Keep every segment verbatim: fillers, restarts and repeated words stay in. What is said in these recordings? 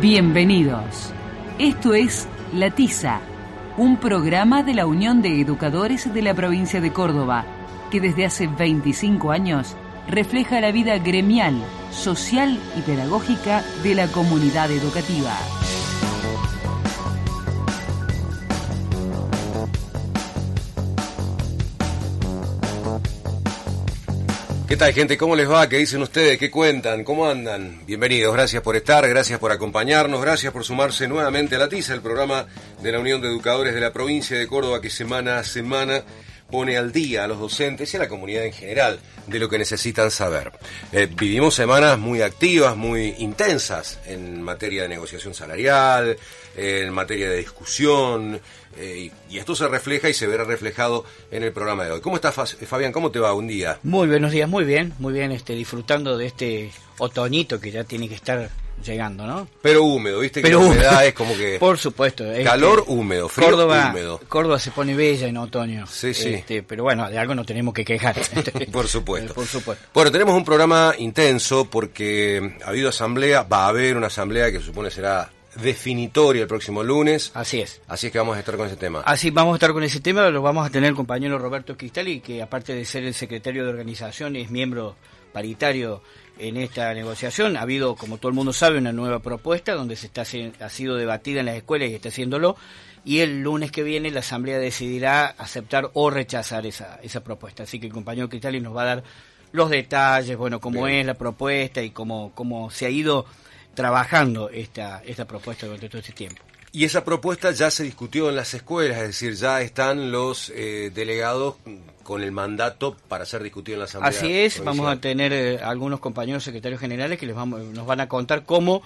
Bienvenidos. Esto es La Tiza, un programa de la Unión de Educadores de la provincia de Córdoba, que desde hace veinticinco años refleja la vida gremial, social y pedagógica de la comunidad educativa. ¿Qué tal, gente? ¿Cómo les va? ¿Qué dicen ustedes? ¿Qué cuentan? ¿Cómo andan? Bienvenidos, gracias por estar, gracias por acompañarnos, gracias por sumarse nuevamente a La Tiza, el programa de la Unión de Educadores de la provincia de Córdoba que semana a semana pone al día a los docentes y a la comunidad en general de lo que necesitan saber. Eh, vivimos semanas muy activas, muy intensas en materia de negociación salarial, eh, en materia de discusión, eh, y, y esto se refleja y se verá reflejado en el programa de hoy. ¿Cómo estás, Fabián? ¿Cómo te va? Un día. Muy buenos días, muy bien, muy bien, este, disfrutando de este otoñito que ya tiene que estar llegando, ¿no? Pero húmedo, ¿viste? Pero que la humedad es como que... Por supuesto. Calor este, húmedo, frío Córdoba, húmedo. Córdoba se pone bella en otoño. Sí, sí. Este, pero bueno, de algo no tenemos que quejar. Por supuesto. Por supuesto. Bueno, tenemos un programa intenso porque ha habido asamblea, va a haber una asamblea que se supone será definitoria el próximo lunes. Así es. Así es que vamos a estar con ese tema. Así vamos a estar con ese tema, lo vamos a tener el compañero Roberto Cristali, que aparte de ser el secretario de organización, es miembro paritario en esta negociación. Ha habido, como todo el mundo sabe, una nueva propuesta donde se está ha sido debatida en las escuelas y está haciéndolo, y el lunes que viene la asamblea decidirá aceptar o rechazar esa esa propuesta. Así que el compañero Cristali nos va a dar los detalles, bueno, cómo Bien. es la propuesta y cómo cómo se ha ido trabajando esta esta propuesta durante todo este tiempo. Y esa propuesta ya se discutió en las escuelas, es decir, ya están los eh, delegados con el mandato para ser discutido en la asamblea. Así es, provincial. Vamos a tener eh, algunos compañeros secretarios generales que les vamos, nos van a contar cómo,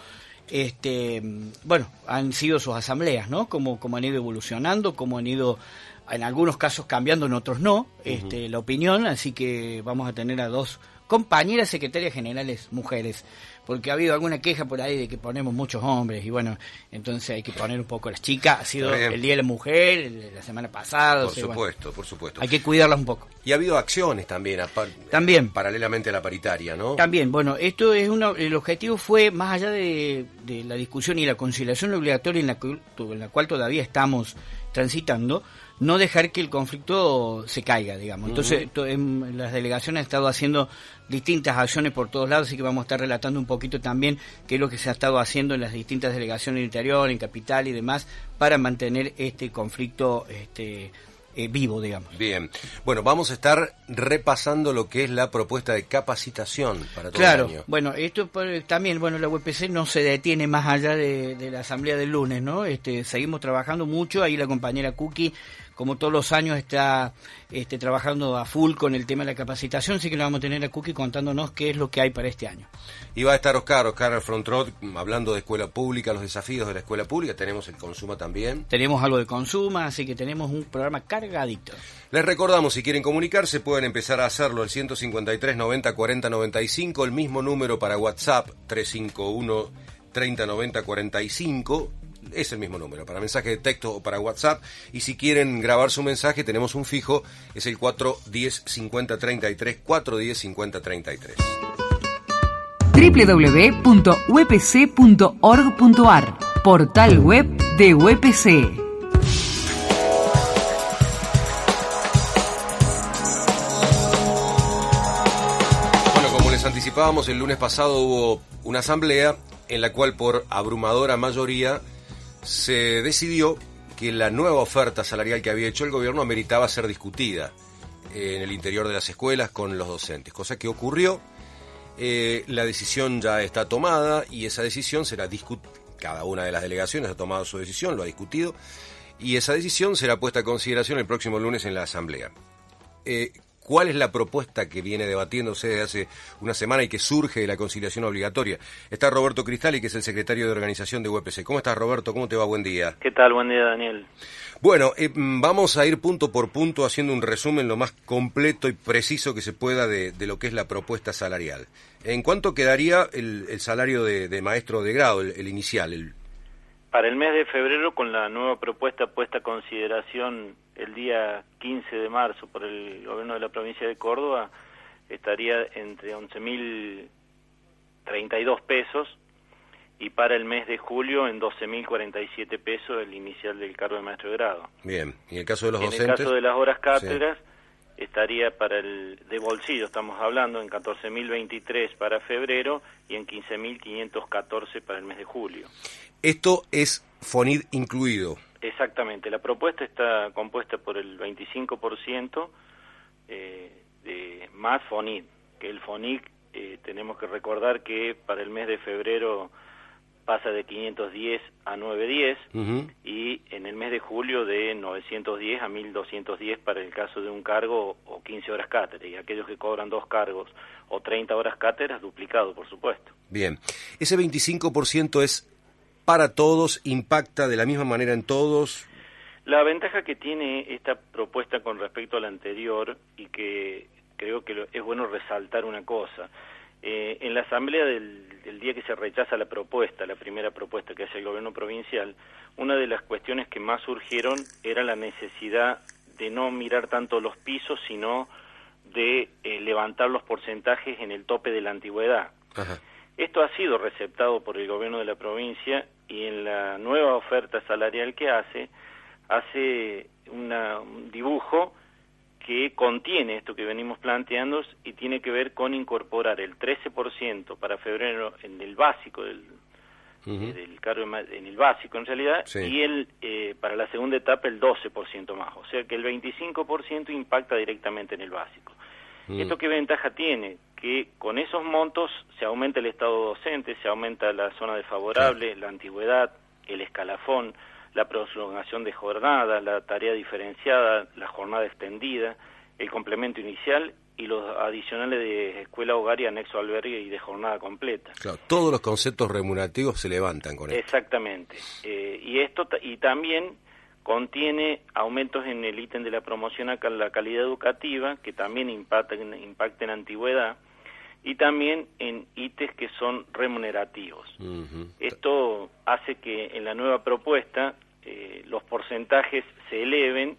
este, bueno, han sido sus asambleas, ¿no? Cómo, cómo han ido evolucionando, cómo han ido, en algunos casos cambiando, en otros no, este, uh-huh. la opinión. Así que vamos a tener a dos compañeras secretarias generales mujeres, porque ha habido alguna queja por ahí de que ponemos muchos hombres, y bueno, entonces hay que poner un poco a las chicas. Ha sido el Día de la Mujer, el, la semana pasada. Por o sea, supuesto, bueno, por supuesto. Hay que cuidarlas un poco. Y ha habido acciones también, apar- también paralelamente a la paritaria, ¿no? También, bueno, esto es una, el objetivo fue, más allá de, de la discusión y la conciliación obligatoria en la, en la cual todavía estamos transitando, no dejar que el conflicto se caiga, digamos. Entonces, uh-huh. to, en, las delegaciones han estado haciendo distintas acciones por todos lados, así que vamos a estar relatando un poquito también qué es lo que se ha estado haciendo en las distintas delegaciones del interior, en Capital y demás, para mantener este conflicto este eh, vivo, digamos. Bien. Bueno, vamos a estar repasando lo que es la propuesta de capacitación para todo claro, el año. Bueno, esto también, bueno, la U P C no se detiene más allá de, de la asamblea del lunes, ¿no? Este, seguimos trabajando mucho, ahí la compañera Cookie, como todos los años, está este, trabajando a full con el tema de la capacitación, así que le vamos a tener a Cookie contándonos qué es lo que hay para este año. Y va a estar Oscar, Oscar al front row, hablando de escuela pública, los desafíos de la escuela pública. Tenemos el Consuma también. Tenemos algo de Consuma, así que tenemos un programa cargadito. Les recordamos, si quieren comunicarse, pueden empezar a hacerlo al ciento cincuenta y tres, noventa, cuarenta, noventa y cinco, el mismo número para WhatsApp, trescientos cincuenta y uno, treinta, noventa, cuarenta y cinco. Es el mismo número para mensaje de texto o para WhatsApp, y si quieren grabar su mensaje tenemos un fijo, es el cuatro diez, cincuenta, treinta y tres, cuatro diez, cincuenta, treinta y tres. doble u doble u doble u punto u e p c punto org punto a r, portal web de U E P C. Bueno, como les anticipábamos, el lunes pasado hubo una asamblea en la cual por abrumadora mayoría se decidió que la nueva oferta salarial que había hecho el gobierno ameritaba ser discutida en el interior de las escuelas con los docentes, cosa que ocurrió. Eh, la decisión ya está tomada y esa decisión será discutida. Cada una de las delegaciones ha tomado su decisión, lo ha discutido, y esa decisión será puesta a consideración el próximo lunes en la asamblea. Eh, ¿Cuál es la propuesta que viene debatiéndose desde hace una semana y que surge de la conciliación obligatoria? Está Roberto Cristali, que es el secretario de organización de U E P C. ¿Cómo estás, Roberto? ¿Cómo te va? Buen día. ¿Qué tal? Buen día, Daniel. Bueno, eh, vamos a ir punto por punto haciendo un resumen lo más completo y preciso que se pueda de, de lo que es la propuesta salarial. ¿En cuánto quedaría el, el salario de, de maestro de grado, el, el inicial? El... Para el mes de febrero, con la nueva propuesta puesta a consideración el día quince de marzo por el gobierno de la provincia de Córdoba, estaría entre once mil treinta y dos pesos, y para el mes de julio en doce mil cuarenta y siete pesos el inicial del cargo de maestro de grado. Bien, ¿y en el caso de los en docentes? En el caso de las horas cátedras, sí. estaría para el de bolsillo, estamos hablando, en catorce mil veintitrés para febrero y en quince mil quinientos catorce para el mes de julio. Esto es FONID incluido. Exactamente, la propuesta está compuesta por el veinticinco por ciento eh, de más FONID, que el FONID eh, tenemos que recordar que para el mes de febrero pasa de quinientos diez a novecientos diez, uh-huh. y en el mes de julio de novecientos diez a mil doscientos diez para el caso de un cargo o quince horas cátedra, y aquellos que cobran dos cargos o treinta horas cátedras, duplicado, por supuesto. Bien, ese veinticinco por ciento es para todos, impacta de la misma manera en todos. La ventaja que tiene esta propuesta con respecto a la anterior, y que creo que es bueno resaltar una cosa, eh, en la asamblea del, del día que se rechaza la propuesta, la primera propuesta que hace el gobierno provincial, una de las cuestiones que más surgieron era la necesidad de no mirar tanto los pisos, sino de eh, levantar los porcentajes en el tope de la antigüedad. Ajá. Esto ha sido receptado por el gobierno de la provincia, y en la nueva oferta salarial que hace, hace una, un dibujo que contiene esto que venimos planteando y tiene que ver con incorporar el trece por ciento para febrero en el básico del, uh-huh. eh, del cargo en el básico en realidad, sí. y el eh, para la segunda etapa el doce por ciento más, o sea que el veinticinco por ciento impacta directamente en el básico. Uh-huh. ¿Esto qué ventaja tiene? Que con esos montos se aumenta el estado docente, se aumenta la zona desfavorable, sí. la antigüedad, el escalafón, la prolongación de jornada, la tarea diferenciada, la jornada extendida, el complemento inicial y los adicionales de escuela, hogar y anexo albergue y de jornada completa. Claro, todos los conceptos remunerativos se levantan con esto. Exactamente. Eh, y esto y también contiene aumentos en el ítem de la promoción a la calidad educativa, que también impacta en, impacta en antigüedad, y también en ítems que son remunerativos. Uh-huh. Esto hace que en la nueva propuesta eh, los porcentajes se eleven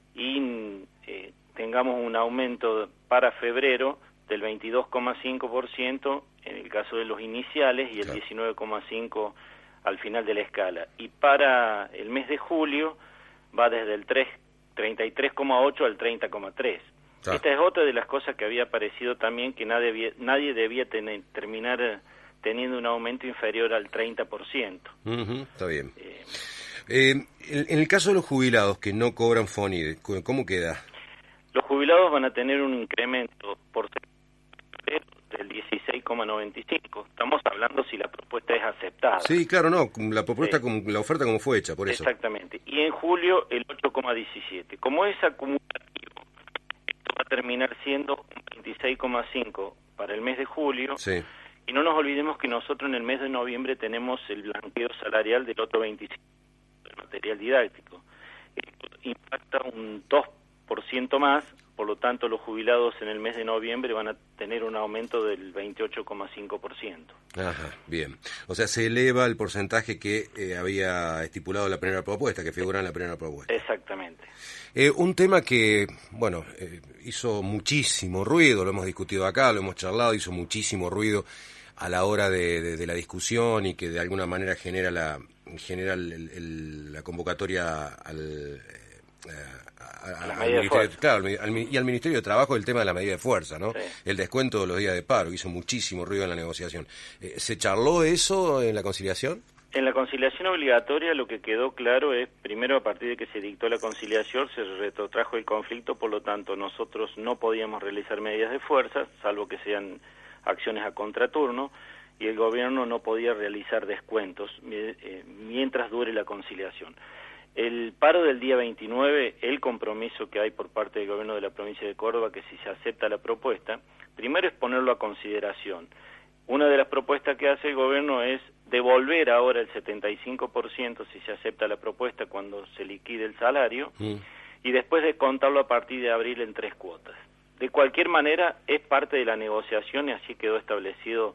y eh, tengamos un aumento para febrero del veintidós coma cinco por ciento en el caso de los iniciales y el claro. diecinueve coma cinco por ciento al final de la escala. Y para el mes de julio va desde el treinta y tres coma ocho al treinta coma tres. Ah. Esta es otra de las cosas que había aparecido también, que nadie debía, nadie debía tener, terminar teniendo un aumento inferior al treinta por ciento. Uh-huh, está bien. Eh, eh, en, en el caso de los jubilados que no cobran FONID, ¿cómo queda? Los jubilados van a tener un incremento por del dieciséis coma noventa y cinco. Estamos hablando si la propuesta es aceptada. Sí, claro, no, la propuesta, eh, como, la oferta como fue hecha, por eso. Exactamente. Y en julio el ocho coma diecisiete. Como es acumulativo, esto va a terminar siendo un veintiséis coma cinco para el mes de julio. Sí. Y no nos olvidemos que nosotros en el mes de noviembre tenemos el blanqueo salarial del otro veinticinco del material didáctico. Esto impacta un dos por ciento más. Por lo tanto, los jubilados en el mes de noviembre van a tener un aumento del veintiocho coma cinco por ciento. Ajá, bien. O sea, se eleva el porcentaje que eh, había estipulado la primera propuesta, que figura en la primera propuesta. Exactamente. Eh, un tema que, bueno, eh, hizo muchísimo ruido, lo hemos discutido acá, lo hemos charlado, hizo muchísimo ruido a la hora de, de, de la discusión y que de alguna manera genera la, genera el, el, la convocatoria al... Eh, A, a, al ministerio, claro, al, y al Ministerio de Trabajo el tema de la medida de fuerza, ¿no? Sí. El descuento de los días de paro, hizo muchísimo ruido en la negociación. Eh, ¿Se charló eso en la conciliación? En la conciliación obligatoria lo que quedó claro es, primero, a partir de que se dictó la conciliación, se retrotrajo el conflicto, por lo tanto nosotros no podíamos realizar medidas de fuerza, salvo que sean acciones a contraturno, y el gobierno no podía realizar descuentos eh, mientras dure la conciliación. El paro del día veintinueve, el compromiso que hay por parte del gobierno de la provincia de Córdoba, que si se acepta la propuesta, primero es ponerlo a consideración. Una de las propuestas que hace el gobierno es devolver ahora el setenta y cinco por ciento si se acepta la propuesta cuando se liquide el salario, mm. y después de contarlo a partir de abril en tres cuotas. De cualquier manera, es parte de la negociación y así quedó establecido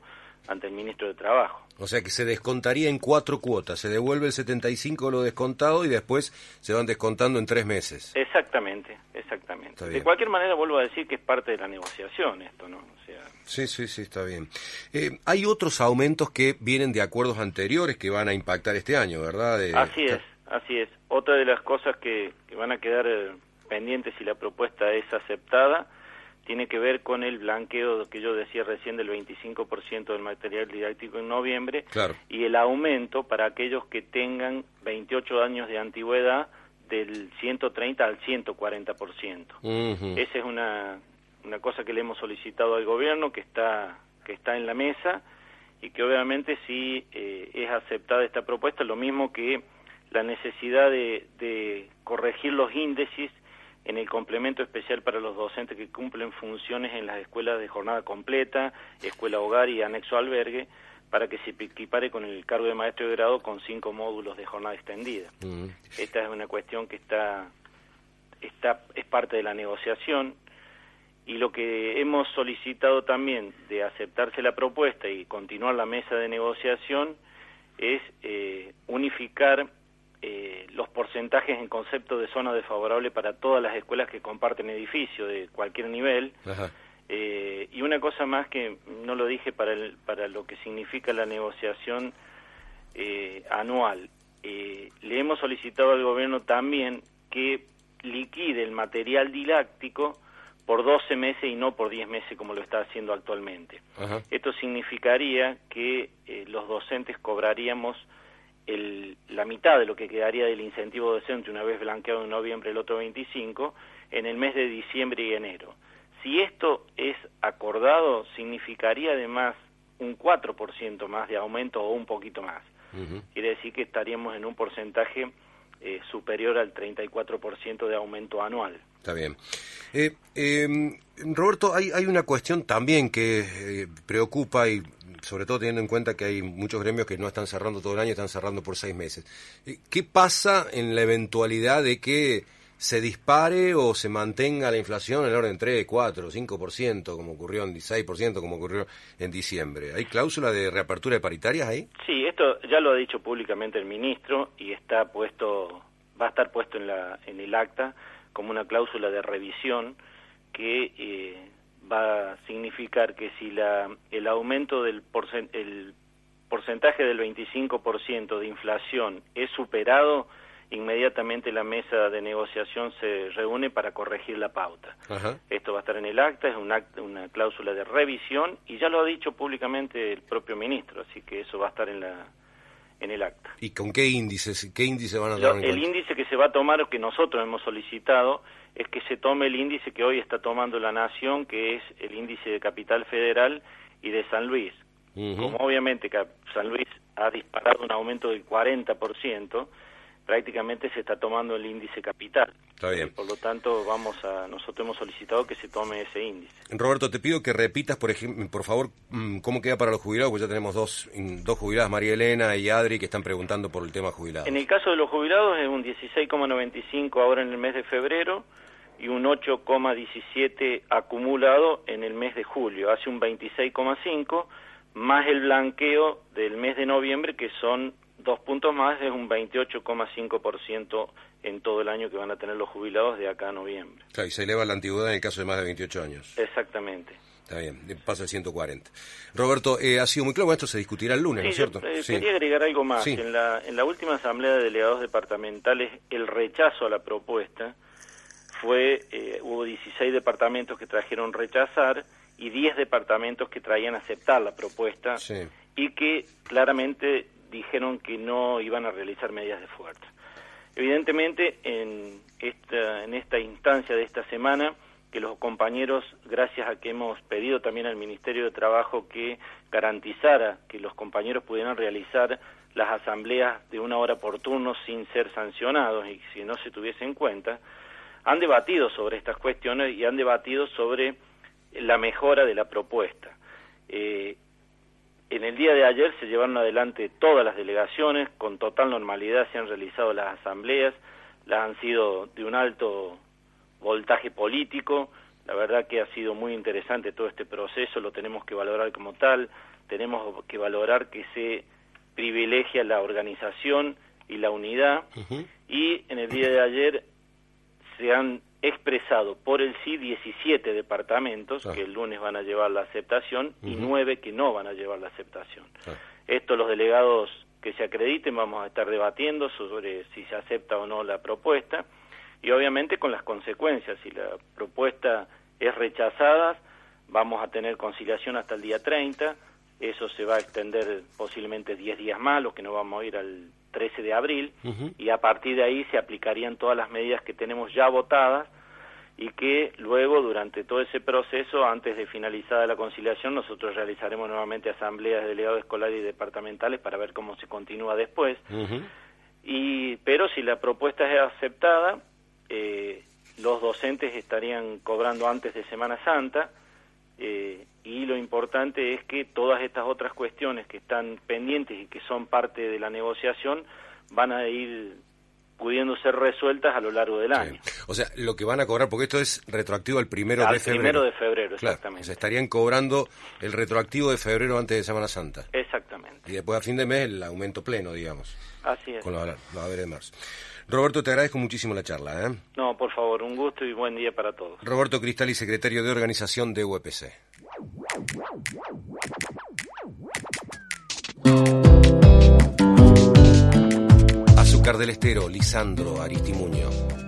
ante el ministro de Trabajo. O sea que se descontaría en cuatro cuotas, se devuelve el setenta y cinco por ciento de lo descontado y después se van descontando en tres meses. Exactamente, exactamente. De cualquier manera, vuelvo a decir que es parte de la negociación esto, ¿no? O sea... Sí, sí, sí, está bien. Eh, hay otros aumentos que vienen de acuerdos anteriores que van a impactar este año, ¿verdad? De... Así es, así es. Otra de las cosas que, que van a quedar eh, pendientes si la propuesta es aceptada tiene que ver con el blanqueo que yo decía recién del veinticinco por ciento del material didáctico en noviembre, claro, y el aumento para aquellos que tengan veintiocho años de antigüedad del ciento treinta al ciento cuarenta por ciento. Uh-huh. Esa es una, una cosa que le hemos solicitado al gobierno, que está, que está en la mesa, y que obviamente si eh, es aceptada esta propuesta, lo mismo que la necesidad de, de corregir los índices en el complemento especial para los docentes que cumplen funciones en las escuelas de jornada completa, escuela hogar y anexo albergue, para que se equipare con el cargo de maestro de grado con cinco módulos de jornada extendida. Uh-huh. Esta es una cuestión que está, está es parte de la negociación, y lo que hemos solicitado también de aceptarse la propuesta y continuar la mesa de negociación es eh, unificar Eh, los porcentajes en concepto de zona desfavorable para todas las escuelas que comparten edificio de cualquier nivel. Eh, y una cosa más que no lo dije para, el, para lo que significa la negociación eh, anual. Eh, le hemos solicitado al gobierno también que liquide el material didáctico por doce meses y no por diez meses como lo está haciendo actualmente. Ajá. Esto significaría que eh, los docentes cobraríamos El, la mitad de lo que quedaría del incentivo docente una vez blanqueado en noviembre el otro veinticinco en el mes de diciembre y enero. Si esto es acordado, significaría además un cuatro por ciento más de aumento o un poquito más. Uh-huh. Quiere decir que estaríamos en un porcentaje eh, superior al treinta y cuatro por ciento de aumento anual. Está bien. Eh, eh, Roberto, hay, hay una cuestión también que eh, preocupa, y sobre todo teniendo en cuenta que hay muchos gremios que no están cerrando todo el año, están cerrando por seis meses. ¿Qué pasa en la eventualidad de que se dispare o se mantenga la inflación en el orden de tres, cuatro, cinco por ciento, como ocurrió en seis por ciento, como ocurrió en diciembre? ¿Hay cláusula de reapertura de paritarias ahí? Sí, esto ya lo ha dicho públicamente el ministro y está puesto, va a estar puesto en, la, en el acta como una cláusula de revisión que eh, va a significar que si la el aumento del porcent, el porcentaje del veinticinco por ciento de inflación es superado, inmediatamente la mesa de negociación se reúne para corregir la pauta. Ajá. Esto va a estar en el acta, es un acta, una cláusula de revisión, y ya lo ha dicho públicamente el propio ministro, así que eso va a estar en la en el acta. ¿Y con qué índices? ¿Qué índice van a tomar en cuenta? El índice que se va a tomar, que nosotros hemos solicitado, es que se tome el índice que hoy está tomando la Nación, que es el índice de Capital Federal y de San Luis. Uh-huh. Como obviamente San Luis ha disparado un aumento del cuarenta por ciento, prácticamente se está tomando el índice capital. Está bien. Por lo tanto, vamos a nosotros hemos solicitado que se tome ese índice. Roberto, te pido que repitas, por ejemplo, por favor, cómo queda para los jubilados, porque ya tenemos dos dos jubiladas, María Elena y Adri, que están preguntando por el tema jubilado. En el caso de los jubilados es un dieciséis coma noventa y cinco ahora en el mes de febrero y un ocho coma diecisiete acumulado en el mes de julio. Hace un veintiséis coma cinco más el blanqueo del mes de noviembre, que son dos puntos más, es un veintiocho coma cinco por ciento en todo el año que van a tener los jubilados de acá a noviembre. Claro, y se eleva la antigüedad en el caso de más de veintiocho años. Exactamente. Está bien, pasa el ciento cuarenta. Roberto, eh, ha sido muy claro, esto se discutirá el lunes, sí, ¿no es cierto? Yo, eh, sí. Quería agregar algo más. Sí. En la, en la última asamblea de delegados departamentales, el rechazo a la propuesta fue, eh, hubo dieciséis departamentos que trajeron rechazar y diez departamentos que traían aceptar la propuesta, sí, y que claramente dijeron que no iban a realizar medidas de fuerza. Evidentemente, en esta, en esta instancia de esta semana, que los compañeros, gracias a que hemos pedido también al Ministerio de Trabajo que garantizara que los compañeros pudieran realizar las asambleas de una hora por turno sin ser sancionados y si no se tuviese en cuenta, han debatido sobre estas cuestiones y han debatido sobre la mejora de la propuesta. Eh, En el día de ayer se llevaron adelante todas las delegaciones, con total normalidad se han realizado las asambleas, las han sido de un alto voltaje político, La verdad que ha sido muy interesante todo este proceso, lo tenemos que valorar como tal, tenemos que valorar que se privilegia la organización y la unidad, uh-huh. y en el día de ayer se han expresado por el sí diecisiete departamentos, ah. que el lunes van a llevar la aceptación, uh-huh. y nueve que no van a llevar la aceptación. Ah. Esto los delegados que se acrediten vamos a estar debatiendo sobre si se acepta o no la propuesta, y obviamente con las consecuencias. Si la propuesta es rechazada, vamos a tener conciliación hasta el día treinta, eso se va a extender posiblemente diez días más, los que nos vamos a ir al trece de abril, uh-huh. y a partir de ahí se aplicarían todas las medidas que tenemos ya votadas, y que luego, durante todo ese proceso, antes de finalizada la conciliación, nosotros realizaremos nuevamente asambleas de delegados escolares y departamentales para ver cómo se continúa después. Uh-huh. Y pero si la propuesta es aceptada, eh, los docentes estarían cobrando antes de Semana Santa, eh, y lo importante es que todas estas otras cuestiones que están pendientes y que son parte de la negociación van a ir pudiendo ser resueltas a lo largo del año. Sí. O sea, lo que van a cobrar, porque esto es retroactivo al primero al de febrero. primero de febrero, claro, exactamente. O sea, estarían cobrando el retroactivo de febrero antes de Semana Santa. Exactamente. Y después a fin de mes el aumento pleno, digamos. Así es. Con los, los haberes de marzo. Roberto, te agradezco muchísimo la charla, ¿eh? No, por favor, un gusto y buen día para todos. Roberto Cristali, secretario de organización de U E P C. Azúcar del Estero, Lisandro Aristimuño.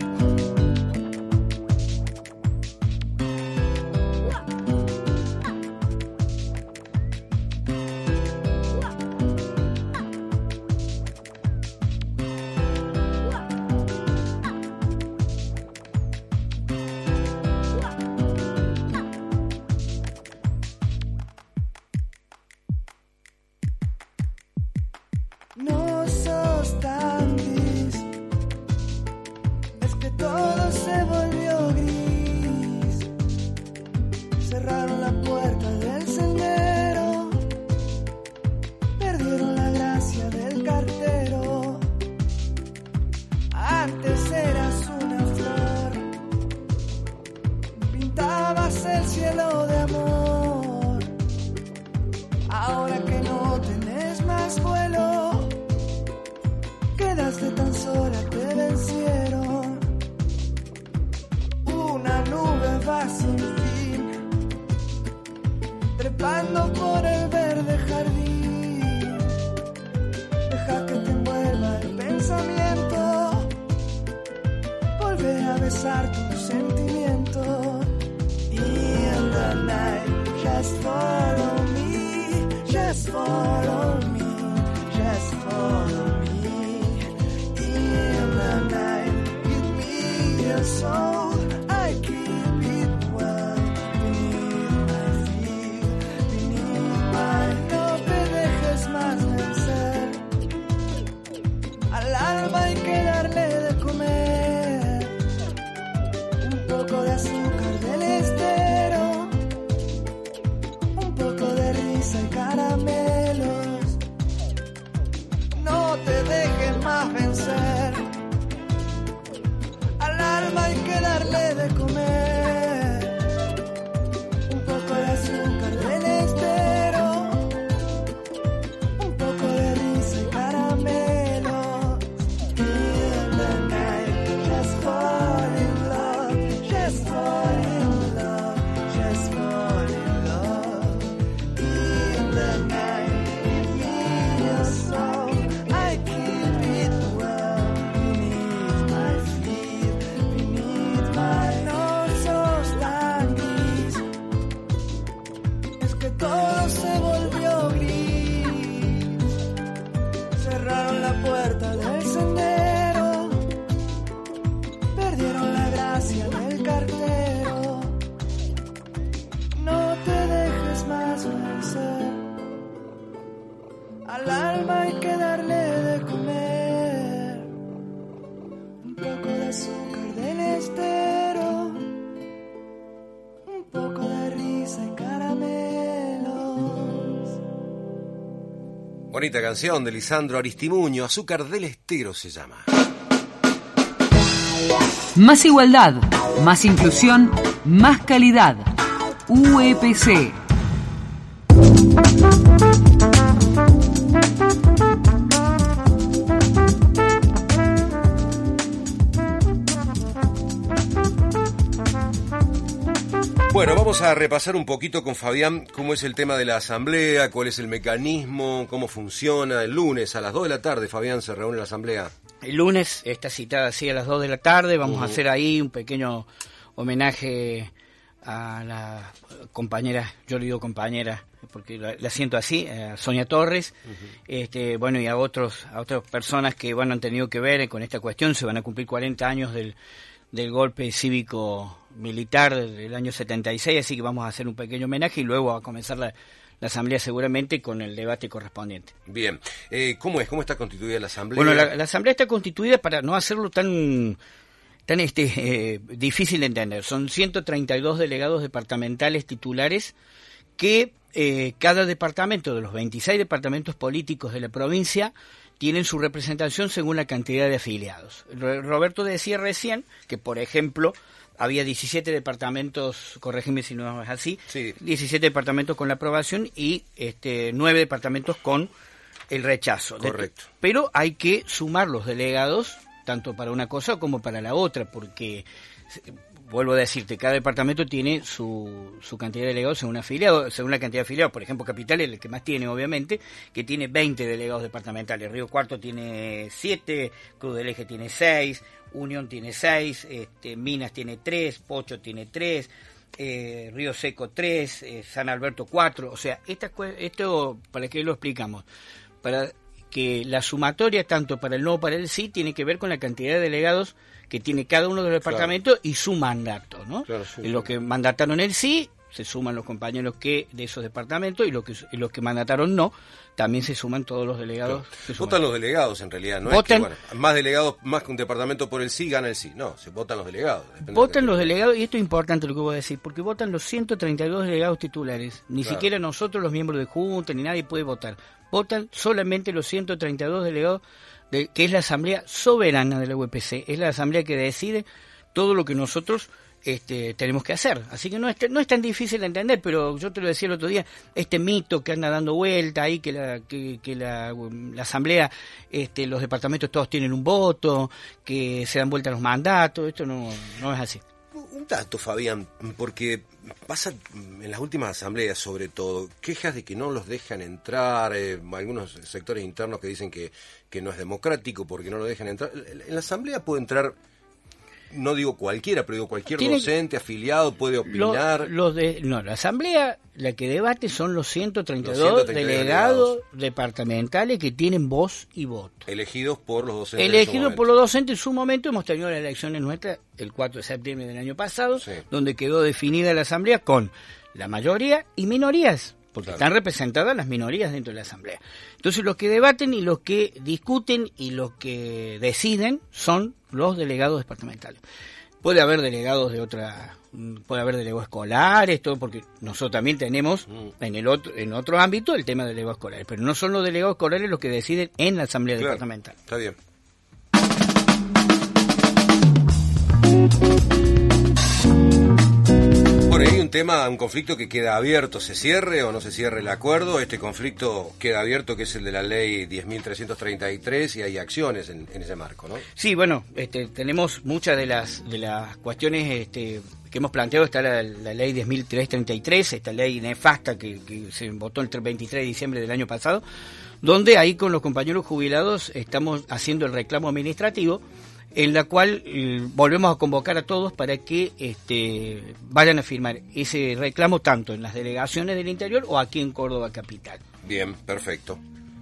No sos tan gris, es que todo se volvió gris. Cerraron la puerta del sendero, perdieron la gracia del cartero. Antes eras una flor, pintabas el cielo de amor. Ahora que no tenés más vuelo, quedaste tan sola, te vencieron. Una nube va sin fin, trepando por el verde jardín. Deja que te envuelva el pensamiento, volver a besar tus sentimientos. In the night, just follow me, just follow me, just follow me. Soul, I keep it well beneath my feet, beneath my. No te dejes más vencer, al alma hay que darle de comer un poco de azúcar del estero, un poco de risa y caramelos. No te dejes más vencer, al alma hay que darle de comer un poco de azúcar del estero, un poco de risa y caramelos. In the night, just fall in love, just fall in love, just fall in love. In the night, give me your soul, I keep it well beneath my feet. No sos tan gris, es que todo se volvió gris. Cerraron la puerta del sendero, perdieron la gracia del cartero. No te dejes más vencer, al alma hay que darle de comer un poco de azúcar del estero, un poco de risa y caramelos. Bonita canción de Lisandro Aristimuño, Azúcar del Estero se llama. Más igualdad, más inclusión, más calidad. U E P C. Bueno, vamos a repasar un poquito con Fabián cómo es el tema de la asamblea, cuál es el mecanismo, cómo funciona. El lunes a las dos de la tarde, Fabián, se reúne la asamblea. El lunes está citada así a las dos de la tarde, vamos uh-huh. a hacer ahí un pequeño homenaje a la compañera, yo le digo compañera, porque la, la siento así, a Sonia Torres, uh-huh. este, bueno, y a otros, a otras personas que bueno han tenido que ver con esta cuestión. Se van a cumplir cuarenta años del, del golpe cívico militar del año setenta y seis, así que vamos a hacer un pequeño homenaje y luego a comenzar la, la asamblea seguramente con el debate correspondiente. Bien, eh, ¿cómo es? ¿Cómo está constituida la asamblea? Bueno, la, la asamblea está constituida para no hacerlo tan tan este eh, difícil de entender. Son ciento treinta y dos delegados departamentales titulares que eh, cada departamento de los veintiséis departamentos políticos de la provincia tienen su representación según la cantidad de afiliados. Roberto decía recién que, por ejemplo, había diecisiete departamentos, corregime si no es así, sí. diecisiete departamentos con la aprobación y este nueve departamentos con el rechazo. Correcto. De, pero hay que sumar los delegados, tanto para una cosa como para la otra, porque, vuelvo a decirte, cada departamento tiene su, su cantidad de delegados según afiliado, según la cantidad de afiliados. Por ejemplo, Capital es el que más tiene, obviamente, que tiene veinte delegados departamentales. Río Cuarto tiene siete, Cruz del Eje tiene seis, Unión tiene seis, este, Minas tiene tres, Pocho tiene tres, eh, Río Seco tres, eh, San Alberto cuatro. O sea, esta, esto, ¿para qué lo explicamos? Para que la sumatoria, tanto para el no como para el sí, tiene que ver con la cantidad de delegados que tiene cada uno de los departamentos, claro, y su mandato, ¿no? Claro, sí, y los que mandataron el sí, se suman los compañeros que de esos departamentos, y los que, y los que mandataron no, también se suman todos los delegados. Claro. Votan los delegados, en realidad, no votan, es que, bueno, más delegados, más que un departamento por el sí, gana el sí. No, se votan los delegados. Votan los delegados, y esto es importante lo que voy a decir, porque votan los ciento treinta y dos delegados titulares. Ni claro. siquiera nosotros, los miembros de Junta, ni nadie puede votar. Votan solamente los ciento treinta y dos delegados, de, que es la asamblea soberana de la U E P C. Es la asamblea que decide todo lo que nosotros Este, tenemos que hacer. Así que no es, no es tan difícil de entender, pero yo te lo decía el otro día, este mito que anda dando vuelta ahí, que la, que, que la, la asamblea, este, los departamentos todos tienen un voto, que se dan vuelta los mandatos, esto no, no es así. Un dato, Fabián, porque pasa en las últimas asambleas, sobre todo, quejas de que no los dejan entrar, eh, algunos sectores internos que dicen que, que no es democrático porque no lo dejan entrar. En la asamblea puede entrar, no digo cualquiera, pero digo cualquier Tiene, docente, afiliado, puede opinar. Lo, los de, no, la asamblea, la que debate son los ciento treinta y dos delegados, delegados departamentales que tienen voz y voto. Elegidos por los docentes. Elegidos por los docentes. En su momento hemos tenido las elecciones nuestras el cuatro de septiembre del año pasado, sí, donde quedó definida la asamblea con la mayoría y minorías, porque claro, están representadas las minorías dentro de la asamblea. Entonces los que debaten y los que discuten y los que deciden son los delegados departamentales. Puede haber delegados de otra, puede haber delegados escolares, todo, porque nosotros también tenemos mm. en el otro, en otro ámbito el tema de delegados escolares, pero no son los delegados escolares los que deciden en la asamblea claro, departamental. Está bien. Bueno, hay un tema, un conflicto que queda abierto, ¿se cierre o no se cierre el acuerdo? Este conflicto queda abierto, que es el de la ley diez mil trescientos treinta y tres, y hay acciones en, en ese marco, ¿no? Sí, bueno, este, tenemos muchas de las de las cuestiones este, que hemos planteado. Está la, la ley diez mil trescientos treinta y tres, esta ley nefasta que, que se votó el veintitrés de diciembre del año pasado, donde ahí con los compañeros jubilados estamos haciendo el reclamo administrativo, en la cual eh, volvemos a convocar a todos para que este, vayan a firmar ese reclamo tanto en las delegaciones del interior o aquí en Córdoba capital. Bien, perfecto.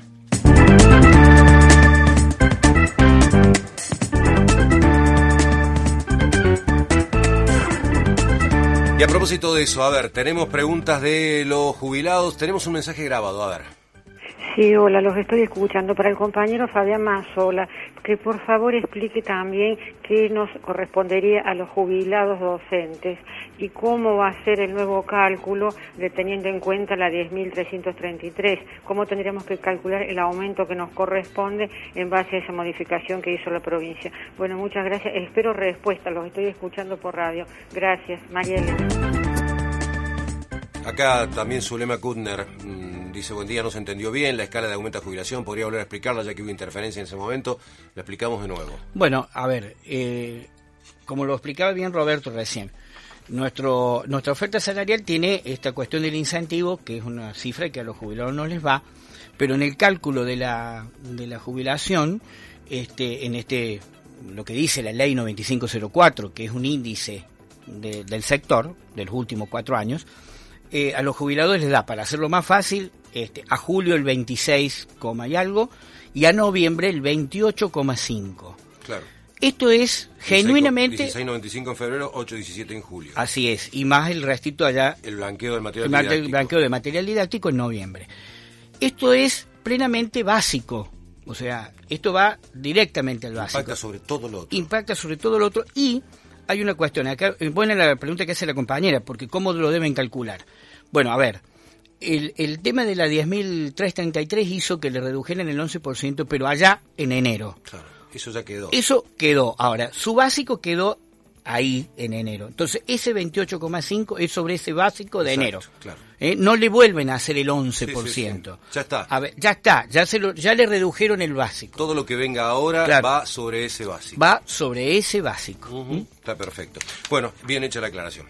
Y a propósito de eso, a ver, tenemos preguntas de los jubilados, tenemos un mensaje grabado, a ver. Sí, hola, los estoy escuchando. Para el compañero Fabián Mazzola, que por favor explique también qué nos correspondería a los jubilados docentes y cómo va a ser el nuevo cálculo de teniendo en cuenta la diez mil trescientos treinta y tres. Cómo tendríamos que calcular el aumento que nos corresponde en base a esa modificación que hizo la provincia. Bueno, muchas gracias. Espero respuesta. Los estoy escuchando por radio. Gracias, María Elena. Acá también Zulema Kutner mmm, dice, buen día, no se entendió bien la escala de aumento de jubilación, podría volver a explicarla ya que hubo interferencia en ese momento, la explicamos de nuevo. Bueno, a ver, eh, como lo explicaba bien Roberto recién, nuestro nuestra oferta salarial tiene esta cuestión del incentivo, que es una cifra que a los jubilados no les va, pero en el cálculo de la de la jubilación, este en este lo que dice la ley noventa y cinco cero cuatro, que es un índice de, del sector de los últimos cuatro años, Eh, a los jubilados les da, para hacerlo más fácil, este, a julio el veintiséis, y algo, y a noviembre el veintiocho coma cinco. Claro. Esto es genuinamente... dieciséis coma noventa y cinco en febrero, ocho coma diecisiete en julio. Así es, y más el restito allá... El blanqueo del material el didáctico. El blanqueo de material didáctico en noviembre. Esto es plenamente básico, o sea, esto va directamente al básico. Impacta sobre todo lo otro. Impacta sobre todo lo otro, y... Hay una cuestión, acá, buena la pregunta que hace la compañera, porque ¿cómo lo deben calcular? Bueno, a ver, el, el tema de la diez mil trescientos treinta y tres hizo que le redujeran el once por ciento, pero allá en enero. Claro, eso ya quedó. Eso quedó. Ahora, su básico quedó ahí en enero. Entonces, ese veintiocho coma cinco es sobre ese básico de Exacto, enero. Claro. ¿Eh? No le vuelven a hacer el once por ciento. Sí, sí, sí. Ya está. A ver, ya está, ya, se lo, ya le redujeron el básico. Todo lo que venga ahora claro. va sobre ese básico. Va sobre ese básico. Uh-huh. ¿Mm? Está perfecto. Bueno, bien hecha la aclaración.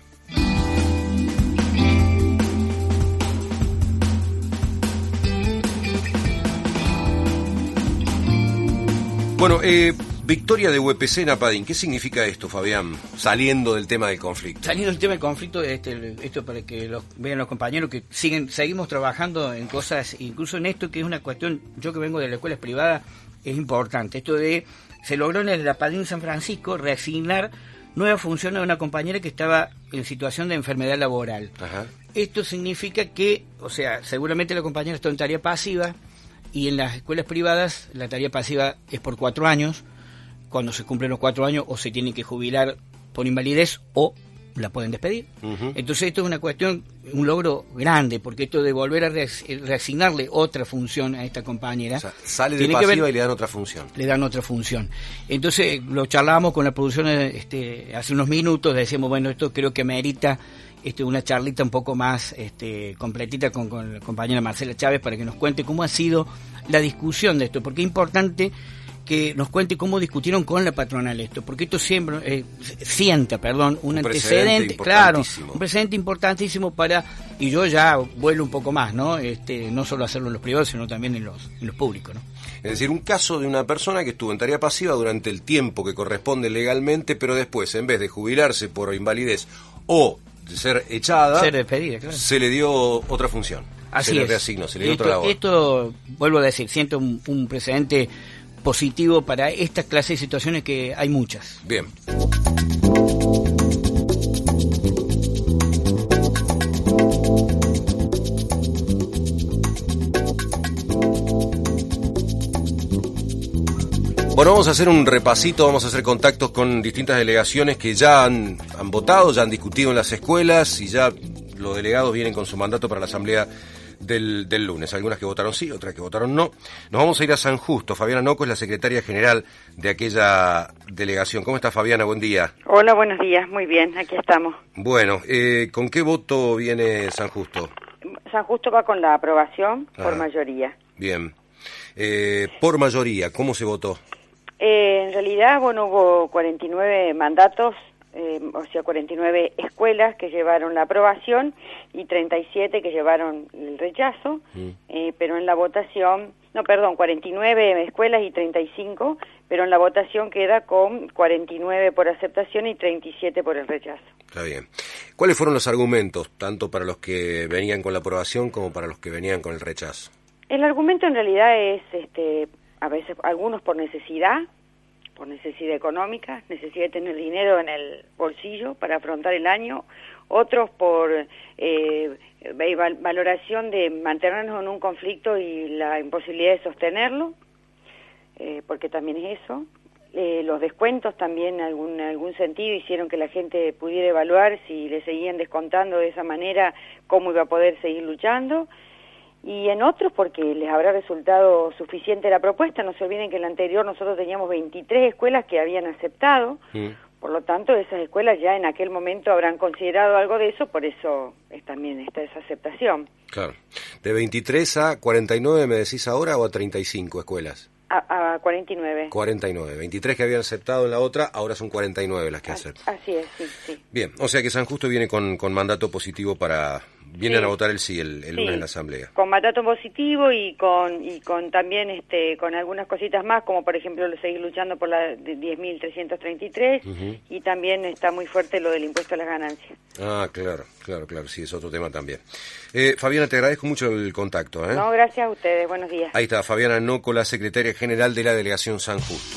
Bueno, eh, victoria de U E P C en Apadín. ¿Qué significa esto, Fabián? Saliendo del tema del conflicto. Saliendo del tema del conflicto, este, esto para que los, vean los compañeros que siguen, seguimos trabajando en cosas, incluso en esto que es una cuestión, yo que vengo de la escuela privada, es importante. Esto de, se logró en el Apadín San Francisco reasignar nueva función a una compañera que estaba en situación de enfermedad laboral. Ajá. Esto significa que, o sea, seguramente la compañera está en tarea pasiva, y en las escuelas privadas la tarea pasiva es por cuatro años. Cuando se cumplen los cuatro años o se tienen que jubilar por invalidez o la pueden despedir. Uh-huh. Entonces esto es una cuestión, un logro grande, porque esto de volver a reasignarle otra función a esta compañera... O sea, sale de pasiva ver, y le dan otra función. Le dan otra función. Entonces lo charlábamos con la producción este, hace unos minutos, decíamos, bueno, esto creo que merita este, una charlita un poco más este, completita con, con la compañera Marcela Chávez para que nos cuente cómo ha sido la discusión de esto, porque es importante que nos cuente cómo discutieron con la patronal esto, porque esto siempre eh, sienta, perdón, un, un antecedente, claro, un precedente importantísimo para, y yo ya vuelo un poco más, ¿no? Este, no solo hacerlo en los privados, sino también en los, en los públicos, ¿no? Es decir, un caso de una persona que estuvo en tarea pasiva durante el tiempo que corresponde legalmente, pero después, en vez de jubilarse por invalidez o de ser echada, ser despedida, claro, se le dio otra función. Así se le es. reasignó, se le dio esto, otra labor. Esto, vuelvo a decir, siento un, un precedente positivo para esta clase de situaciones que hay muchas. Bien. Bueno, vamos a hacer un repasito, vamos a hacer contactos con distintas delegaciones que ya han, han votado, ya han discutido en las escuelas y ya los delegados vienen con su mandato para la asamblea Del, del lunes, algunas que votaron sí, otras que votaron no. Nos vamos a ir a San Justo. Fabiana Noco es la secretaria general de aquella delegación. ¿Cómo está, Fabiana? Buen día. Hola, buenos días, muy bien, aquí estamos. Bueno, eh, ¿con qué voto viene San Justo? San Justo va con la aprobación ah, por mayoría. Bien. Eh, por mayoría, ¿cómo se votó? Eh, en realidad, bueno, hubo cuarenta y nueve mandatos, eh, o sea, cuarenta y nueve escuelas que llevaron la aprobación y treinta y siete que llevaron el rechazo, mm. eh, pero en la votación, no, perdón, cuarenta y nueve escuelas y treinta y cinco, pero en la votación queda con cuarenta y nueve por aceptación y treinta y siete por el rechazo. Está bien. ¿Cuáles fueron los argumentos, tanto para los que venían con la aprobación como para los que venían con el rechazo? El argumento en realidad es, este, a veces, algunos por necesidad, por necesidad económica, necesidad de tener dinero en el bolsillo para afrontar el año, otros por eh, valoración de mantenernos en un conflicto y la imposibilidad de sostenerlo, eh, porque también es eso. Eh, los descuentos también en algún, en algún sentido hicieron que la gente pudiera evaluar si le seguían descontando de esa manera cómo iba a poder seguir luchando, y en otros porque les habrá resultado suficiente la propuesta. No se olviden que en la anterior nosotros teníamos veintitrés escuelas que habían aceptado, mm. por lo tanto esas escuelas ya en aquel momento habrán considerado algo de eso, por eso es, también está esa aceptación. Claro. ¿De veintitrés a cuarenta y nueve me decís ahora o a treinta y cinco escuelas? A, a cuarenta y nueve. cuarenta y nueve. veintitrés que habían aceptado en la otra, ahora son cuarenta y nueve las que aceptan. Así es, sí, sí. Bien, o sea que San Justo viene con, con mandato positivo para... Vienen sí. a votar el sí el, el sí. lunes en la Asamblea. Con mandato positivo y con y con también este con algunas cositas más, como por ejemplo seguir luchando por la de diez mil trescientos treinta y tres, uh-huh. y también está muy fuerte lo del impuesto a las ganancias. Ah, claro, claro, claro, sí, es otro tema también. Eh, Fabiana, te agradezco mucho el contacto. ¿eh? No, gracias a ustedes, buenos días. Ahí está, Fabiana Nócola, secretaria general de la Delegación San Justo.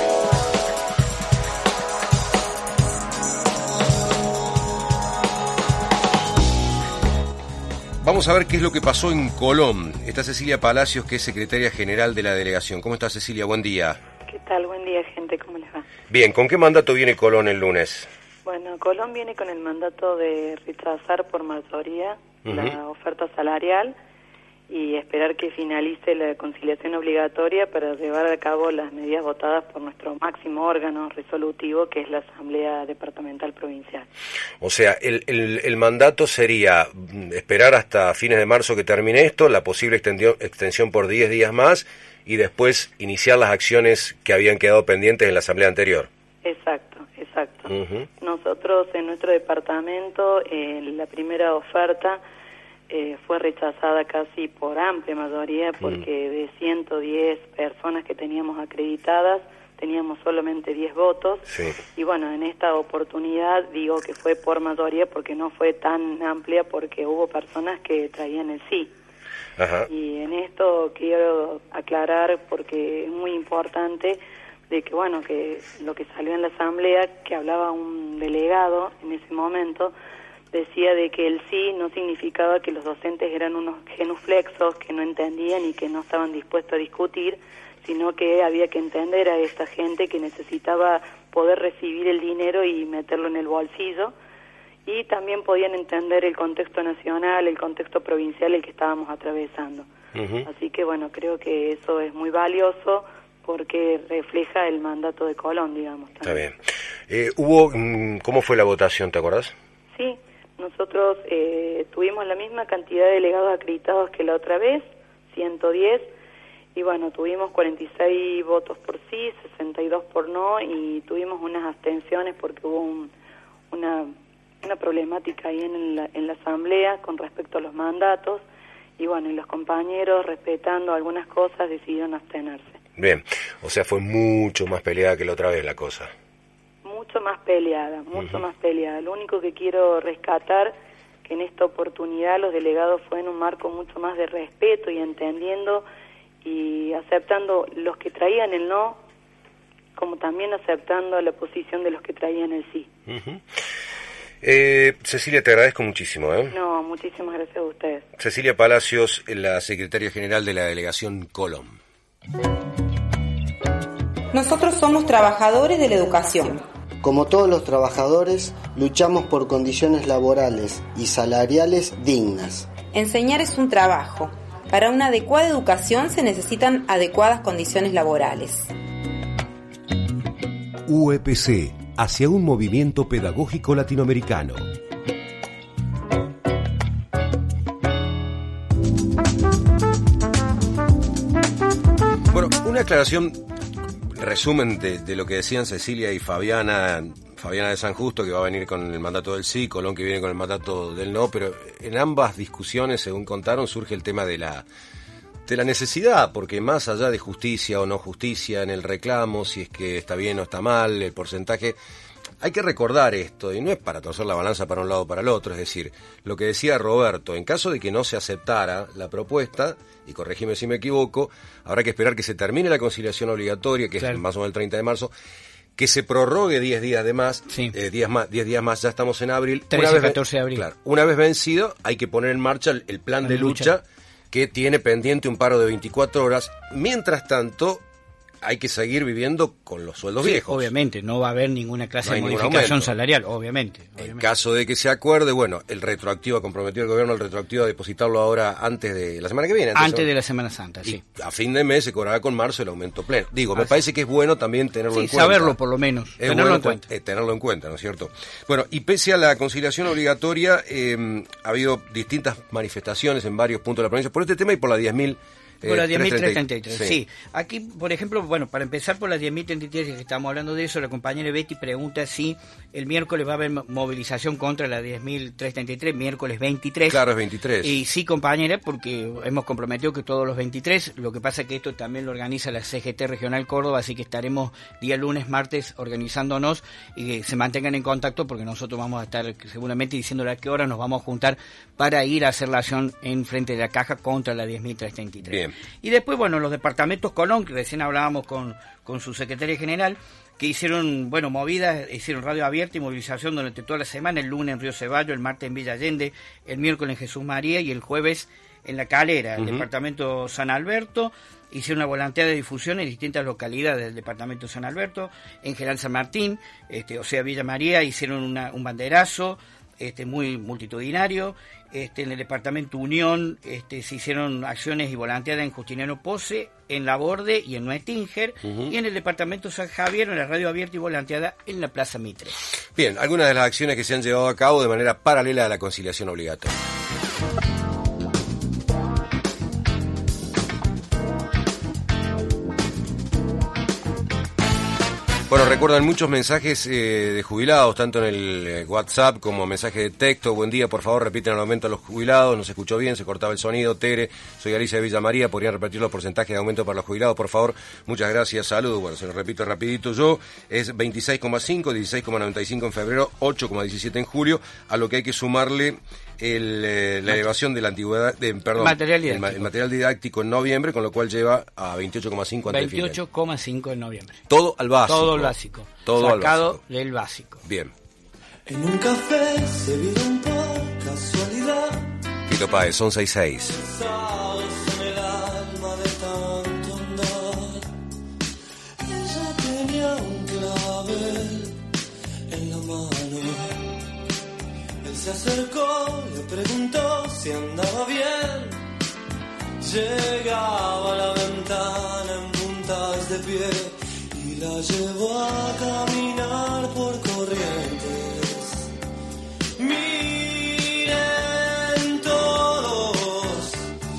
Vamos a ver qué es lo que pasó en Colón. Está Cecilia Palacios, que es secretaria general de la delegación. ¿Cómo está, Cecilia? Buen día. ¿Qué tal? Buen día, gente. ¿Cómo les va? Bien, ¿con qué mandato viene Colón el lunes? Bueno, Colón viene con el mandato de rechazar por mayoría uh-huh. la oferta salarial y esperar que finalice la conciliación obligatoria para llevar a cabo las medidas votadas por nuestro máximo órgano resolutivo, que es la Asamblea Departamental Provincial. O sea, el, el, el mandato sería esperar hasta fines de marzo que termine esto, la posible extensión, extensión por diez días más, y después iniciar las acciones que habían quedado pendientes en la Asamblea anterior. Exacto, exacto. Uh-huh. Nosotros en nuestro departamento, en eh, la primera oferta, Eh, fue rechazada casi por amplia mayoría, porque mm. de ciento diez personas que teníamos acreditadas, teníamos solamente diez votos, sí. y bueno, en esta oportunidad digo que fue por mayoría porque no fue tan amplia, porque hubo personas que traían el sí. Ajá. Y en esto quiero aclarar, porque es muy importante, de que bueno, que lo que salió en la asamblea, que hablaba un delegado en ese momento, decía de que el sí no significaba que los docentes eran unos genuflexos que no entendían y que no estaban dispuestos a discutir, sino que había que entender a esta gente que necesitaba poder recibir el dinero y meterlo en el bolsillo, y también podían entender el contexto nacional, el contexto provincial el que estábamos atravesando. Uh-huh. Así que bueno, creo que eso es muy valioso porque refleja el mandato de Colón, digamos. También. Está bien. Eh, hubo, ¿cómo fue la votación, te acordás? Sí. Nosotros eh, tuvimos la misma cantidad de delegados acreditados que la otra vez, ciento diez, y bueno, tuvimos cuarenta y seis votos por sí, sesenta y dos por no, y tuvimos unas abstenciones porque hubo un, una, una problemática ahí en la, en la asamblea con respecto a los mandatos, y bueno, y los compañeros, respetando algunas cosas, decidieron abstenerse. Bien, o sea, fue mucho más peleada que la otra vez la cosa. Mucho más peleada, mucho uh-huh. más peleada. Lo único que quiero rescatar, que en esta oportunidad los delegados fue en un marco mucho más de respeto y entendiendo y aceptando los que traían el no, como también aceptando la posición de los que traían el sí. Uh-huh. Eh, Cecilia, te agradezco muchísimo. ¿eh? No, muchísimas gracias a ustedes. Cecilia Palacios, la secretaria general de la Delegación Colón. Nosotros somos trabajadores de la educación. Como todos los trabajadores, luchamos por condiciones laborales y salariales dignas. Enseñar es un trabajo. Para una adecuada educación se necesitan adecuadas condiciones laborales. U E P C, hacia un movimiento pedagógico latinoamericano. Bueno, una aclaración, resumen de, de lo que decían Cecilia y Fabiana, Fabiana de San Justo, que va a venir con el mandato del sí, Colón, que viene con el mandato del no, pero en ambas discusiones, según contaron, surge el tema de la de la necesidad, porque más allá de justicia o no justicia en el reclamo, si es que está bien o está mal, el porcentaje, hay que recordar esto, y no es para torcer la balanza para un lado o para el otro, es decir, lo que decía Roberto, en caso de que no se aceptara la propuesta, y corregime si me equivoco, habrá que esperar que se termine la conciliación obligatoria, que claro. es más o menos el treinta de marzo, que se prorrogue diez días de más, sí. eh, diez más, diez días más, ya estamos en abril. trece, catorce de abril. Claro, una vez vencido, hay que poner en marcha el, el plan la de lucha, lucha que tiene pendiente un paro de veinticuatro horas. Mientras tanto, hay que seguir viviendo con los sueldos sí, viejos. Obviamente, no va a haber ninguna clase no de modificación salarial, obviamente, obviamente. En caso de que se acuerde, bueno, el retroactivo, ha comprometido el gobierno el retroactivo a depositarlo ahora antes de la semana que viene. Antes, antes de la Semana Santa, y sí. A fin de mes se cobrará con marzo el aumento pleno. Digo, Así. me parece que es bueno también tenerlo sí, en cuenta. saberlo por lo menos, es tenerlo bueno en cuenta. Eh, tenerlo en cuenta, ¿no es cierto? Bueno, y pese a la conciliación obligatoria, eh, ha habido distintas manifestaciones en varios puntos de la provincia por este tema y por la diez mil. Por la diez mil trescientos treinta y tres, sí. sí. Aquí, por ejemplo, bueno, para empezar por la diez mil treinta y tres, que estamos hablando de eso, la compañera Betty pregunta si el miércoles va a haber movilización contra la diez mil trescientos treinta y tres, miércoles veintitrés. Claro, es veintitrés. Y sí, compañera, porque hemos comprometido que todos los veintitrés, lo que pasa es que esto también lo organiza la C G T Regional Córdoba, así que estaremos día lunes, martes organizándonos y que se mantengan en contacto porque nosotros vamos a estar seguramente diciéndole a qué hora nos vamos a juntar para ir a hacer la acción en frente de la caja contra la diez mil trescientos treinta y tres. Bien. Y después, bueno, los departamentos Colón, que recién hablábamos con, con su secretaria general, que hicieron, bueno, movidas, hicieron radio abierta y movilización durante toda la semana, el lunes en Río Ceballos, el martes en Villa Allende, el miércoles en Jesús María y el jueves en La Calera. El uh-huh. departamento San Alberto hicieron una volanteada de difusión en distintas localidades del departamento San Alberto, en General San Martín, este, o sea, Villa María, hicieron una, un banderazo este, muy multitudinario. Este, en el departamento Unión este, se hicieron acciones y volanteadas en Justiniano Pose, en La Borde y en Nuestinger, uh-huh. y en el departamento San Javier, en la radio abierta y volanteada en la Plaza Mitre. Bien, algunas de las acciones que se han llevado a cabo de manera paralela a la conciliación obligatoria. Bueno, recuerdan muchos mensajes eh, de jubilados, tanto en el eh, WhatsApp como mensaje de texto. Buen día, por favor, repiten el aumento a los jubilados. No se escuchó bien, se cortaba el sonido. Tere, soy Alicia de Villa María. ¿Podrían repetir los porcentajes de aumento para los jubilados, por favor? Muchas gracias, saludos. Bueno, se lo repito rapidito yo. Es veintiséis coma cinco, dieciséis coma noventa y cinco en febrero, ocho coma diecisiete en julio, a lo que hay que sumarle el, eh, la elevación de la antigüedad, de, perdón, material el, el material didáctico en noviembre, con lo cual lleva a veintiocho coma cinco ante el final. veintiocho coma cinco en noviembre. Todo al básico. Todo al básico. Todo sacado al básico. del básico. Bien. En un café se vieron por casualidad. Tito Páez, once y seis. En el alma de tanto andar. Ella tenía un clavel en la mano. Él se acercó, le preguntó si andaba bien. Llegaba a la ventana en puntas de pie y la llevó a caminar por Corrientes. Miren todos,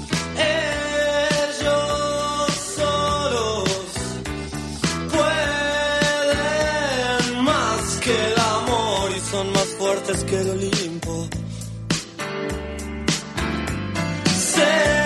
ellos solos pueden más que el amor y son más fuertes que el Olimpo. Se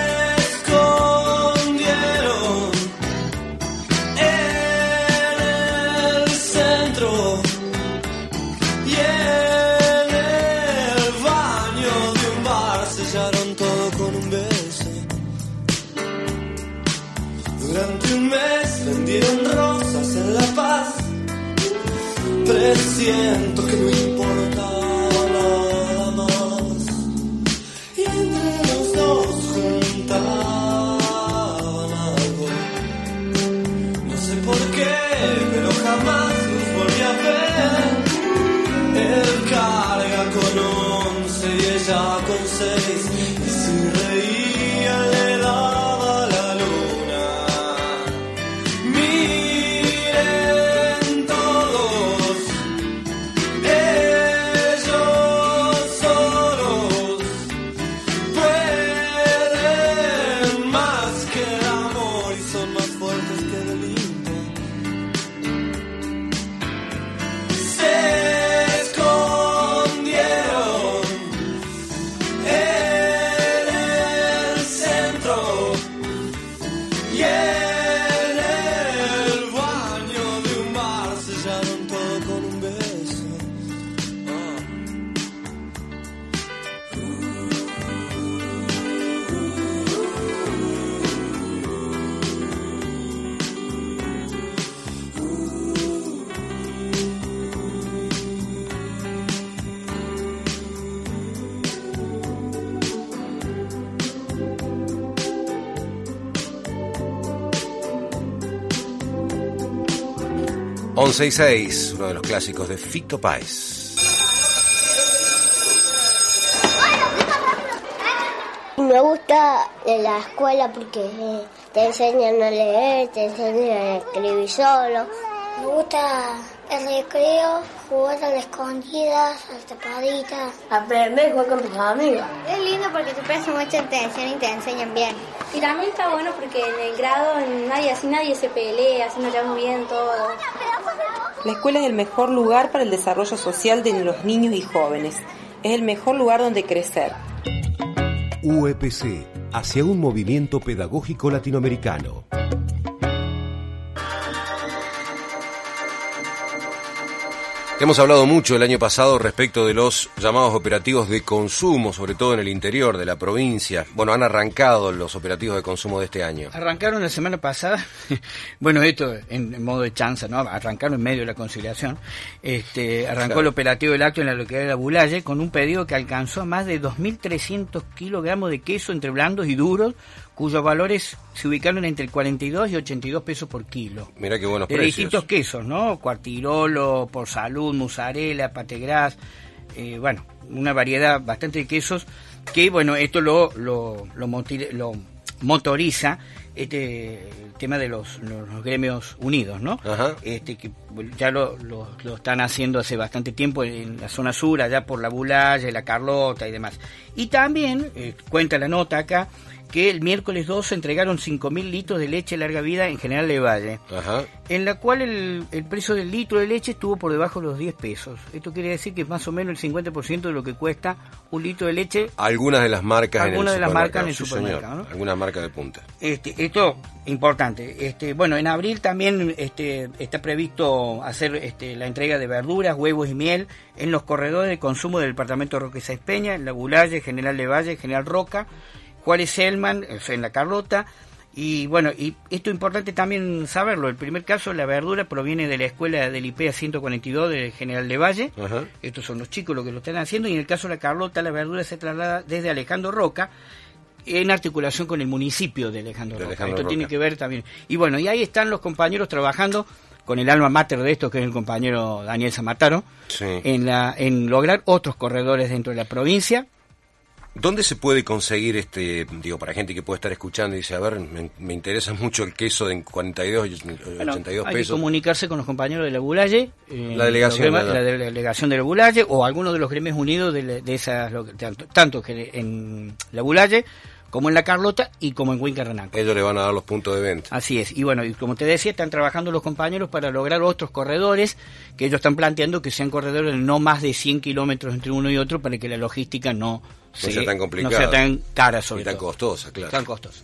durante un mes vendieron rosas en La Paz. Presiento que no importaba nada más. Y entre los dos juntaban algo. No sé por qué, pero jamás los volví a ver. Él carga con once y ella con seis. Y si reía le daba la luna. Miren todos, ellos once y seis, uno de los clásicos de Fito Páez. Me gusta en la escuela porque te enseñan a leer, te enseñan a escribir solo. Me gusta el recreo, jugar a las escondidas, a las tapaditas. Aprender a jugar con tus amigos. Es lindo porque te prestan mucha atención y te enseñan bien. Y también está bueno porque en el grado nadie, así nadie se pelea, así nos llevamos bien todos. La escuela es el mejor lugar para el desarrollo social de los niños y jóvenes. Es el mejor lugar donde crecer. U E P C, hacia un movimiento pedagógico latinoamericano. Hemos hablado mucho el año pasado respecto de los llamados operativos de consumo, sobre todo en el interior de la provincia. Bueno, han arrancado los operativos de consumo de este año. Arrancaron la semana pasada, bueno, esto en, en modo de chanza, ¿no? Arrancaron en medio de la conciliación. Este, arrancó claro. El operativo del acto en la localidad de La Bulaye con un pedido que alcanzó más de dos mil trescientos kilogramos de queso entre blandos y duros, cuyos valores se ubicaron entre el cuarenta y dos y ochenta y dos pesos por kilo. Mirá qué buenos de precios. De distintos quesos, ¿no? Cuartirolo, Por Salud, mozzarella, pategras, eh, bueno, una variedad bastante de quesos que, bueno, esto lo lo, lo, motiv- lo motoriza este el tema de los, los, los gremios unidos, ¿no? Ajá. Este que ya lo, lo, lo están haciendo hace bastante tiempo en la zona sur, allá por La Bulaye, La Carlota y demás. Y también, eh, cuenta la nota acá, que el miércoles dos se entregaron cinco mil litros de leche larga vida en General Lavalle, Ajá. en la cual el, el precio del litro de leche estuvo por debajo de los diez pesos. Esto quiere decir que es más o menos el cincuenta por ciento de lo que cuesta un litro de leche. Algunas de las marcas Algunas en el de las marcas en el sí, supermercado, señor. ¿no? Algunas marcas de punta. Este, esto importante. Este, bueno, en abril también este, está previsto hacer este, la entrega de verduras, huevos y miel en los corredores de consumo del departamento de Roque Sáenz Peña, en La Bulaye, General Lavalle, General Roca, Juárez Selman, en La Carlota. Y bueno, y esto es importante también saberlo. El primer caso, la verdura proviene de la escuela del I P A ciento cuarenta y dos de General Lavalle. Ajá. Estos son los chicos los que lo están haciendo. Y en el caso de La Carlota, la verdura se traslada desde Alejandro Roca en articulación con el municipio de Alejandro de Roca. Alejandro Esto Roca. tiene que ver también. Y bueno, y ahí están los compañeros trabajando con el alma mater de esto, que es el compañero Daniel Zamataro, sí. en, la, en lograr otros corredores dentro de la provincia. ¿Dónde se puede conseguir este, digo, para gente que puede estar escuchando y dice, a ver, me, me interesa mucho el queso de cuarenta y dos y bueno, ochenta y dos hay pesos? Hay que comunicarse con los compañeros de La Bulaye, eh, la delegación, gremios, la, la delegación de La Bulaye, o algunos de los gremios unidos de, la, de esas, tanto, tanto que en La Bulaye, como en La Carlota y como en Huinca Renaco. Ellos le van a dar los puntos de venta. Así es. Y bueno, y como te decía, están trabajando los compañeros para lograr otros corredores, que ellos están planteando que sean corredores de no más de cien kilómetros entre uno y otro, para que la logística no, no se, sea tan complicada. No sea tan cara, sobre y tan todo. costosa, claro. Tan costosa.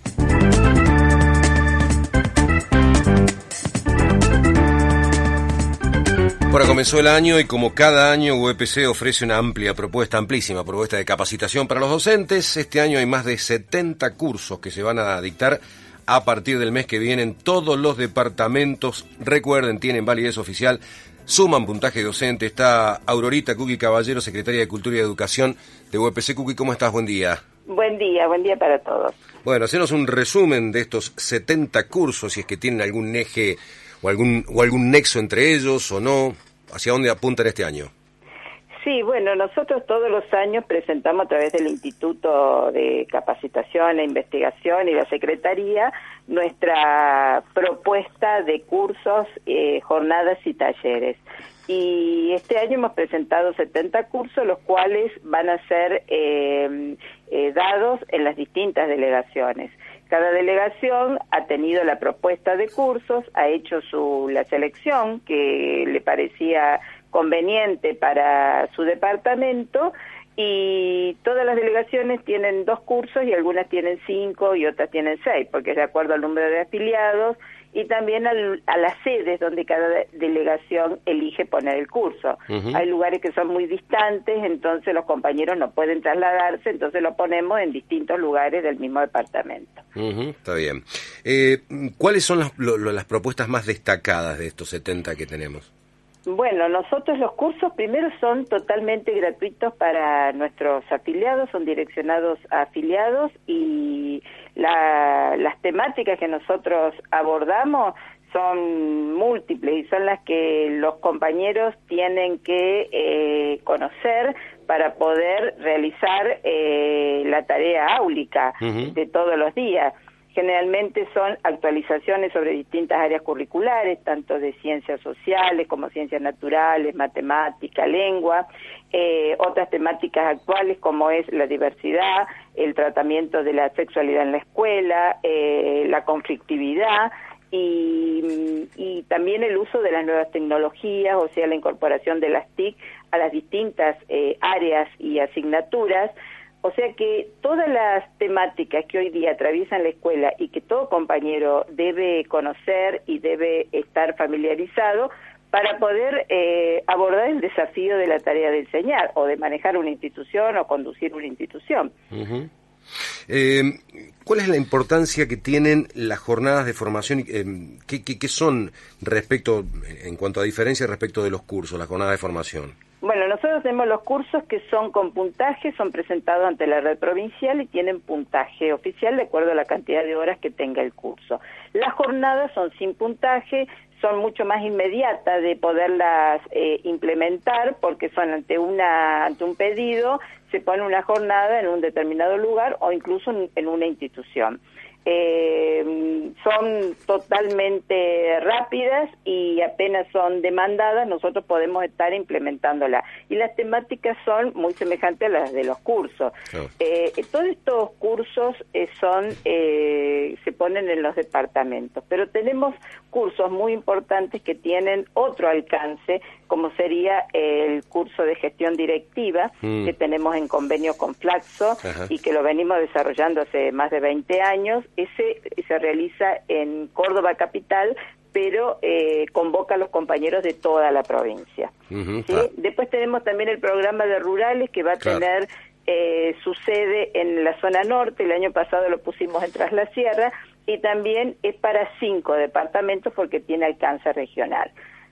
Ahora comenzó el año y como cada año U E P C ofrece una amplia propuesta, amplísima propuesta de capacitación para los docentes. Este año hay más de setenta cursos que se van a dictar a partir del mes que viene en todos los departamentos. Recuerden, tienen validez oficial, suman puntaje docente. Está Aurorita Cuqui Caballero, secretaria de Cultura y Educación de U E P C. Cuqui, ¿cómo estás? Buen día. Buen día, buen día para todos. Bueno, hacenos un resumen de estos setenta cursos, si es que tienen algún eje o algún, o algún nexo entre ellos o no. ¿Hacia dónde apuntan este año? Sí, bueno, nosotros todos los años presentamos a través del Instituto de Capacitación e Investigación y la Secretaría nuestra propuesta de cursos, eh, jornadas y talleres. Y este año hemos presentado setenta cursos, los cuales van a ser eh, eh, dados en las distintas delegaciones. Cada delegación ha tenido la propuesta de cursos, ha hecho su la selección que le parecía conveniente para su departamento, y todas las delegaciones tienen dos cursos y algunas tienen cinco y otras tienen seis, porque es de acuerdo al número de afiliados y también al, a las sedes donde cada delegación elige poner el curso. Uh-huh. Hay lugares que son muy distantes, entonces los compañeros no pueden trasladarse, entonces lo ponemos en distintos lugares del mismo departamento. Uh-huh. Está bien. Eh, ¿Cuáles son las, lo, las propuestas más destacadas de estos setenta que tenemos? Bueno, nosotros los cursos primero son totalmente gratuitos para nuestros afiliados, son direccionados a afiliados, y la, las temáticas que nosotros abordamos son múltiples y son las que los compañeros tienen que eh, conocer para poder realizar eh, la tarea áulica uh-huh. de todos los días. Generalmente son actualizaciones sobre distintas áreas curriculares, tanto de ciencias sociales como ciencias naturales, matemática, lengua, eh, otras temáticas actuales como es la diversidad, el tratamiento de la sexualidad en la escuela, eh, la conflictividad y, y también el uso de las nuevas tecnologías, o sea, la incorporación de las T I C a las distintas eh, áreas y asignaturas. O sea que todas las temáticas que hoy día atraviesan la escuela y que todo compañero debe conocer y debe estar familiarizado para poder eh, abordar el desafío de la tarea de enseñar o de manejar una institución o conducir una institución. Uh-huh. Eh, ¿Cuál es la importancia que tienen las jornadas de formación? Eh, ¿qué, qué, ¿Qué son respecto, en cuanto a diferencia respecto de los cursos, las jornadas de formación? Bueno, nosotros tenemos los cursos que son con puntaje, son presentados ante la red provincial y tienen puntaje oficial de acuerdo a la cantidad de horas que tenga el curso. Las jornadas son sin puntaje, son mucho más inmediatas de poderlas eh, implementar porque son ante una ante un pedido, se pone una jornada en un determinado lugar o incluso en, en una institución. Eh, son totalmente rápidas y apenas son demandadas, nosotros podemos estar implementándolas. Y las temáticas son muy semejantes a las de los cursos. Oh. Eh, todos estos cursos eh, son eh, se ponen en los departamentos, pero tenemos cursos muy importantes que tienen otro alcance, como sería el curso de gestión directiva, mm. que tenemos en convenio con Flaxo. Ajá. Y que lo venimos desarrollando hace más de veinte años. Ese se realiza en Córdoba capital, pero eh, convoca a los compañeros de toda la provincia. Uh-huh, ¿sí? Ah. Después tenemos también el programa de rurales que va a claro. tener eh, su sede en la zona norte. El año pasado lo pusimos en Tras la Sierra y también es para cinco departamentos porque tiene alcance regional.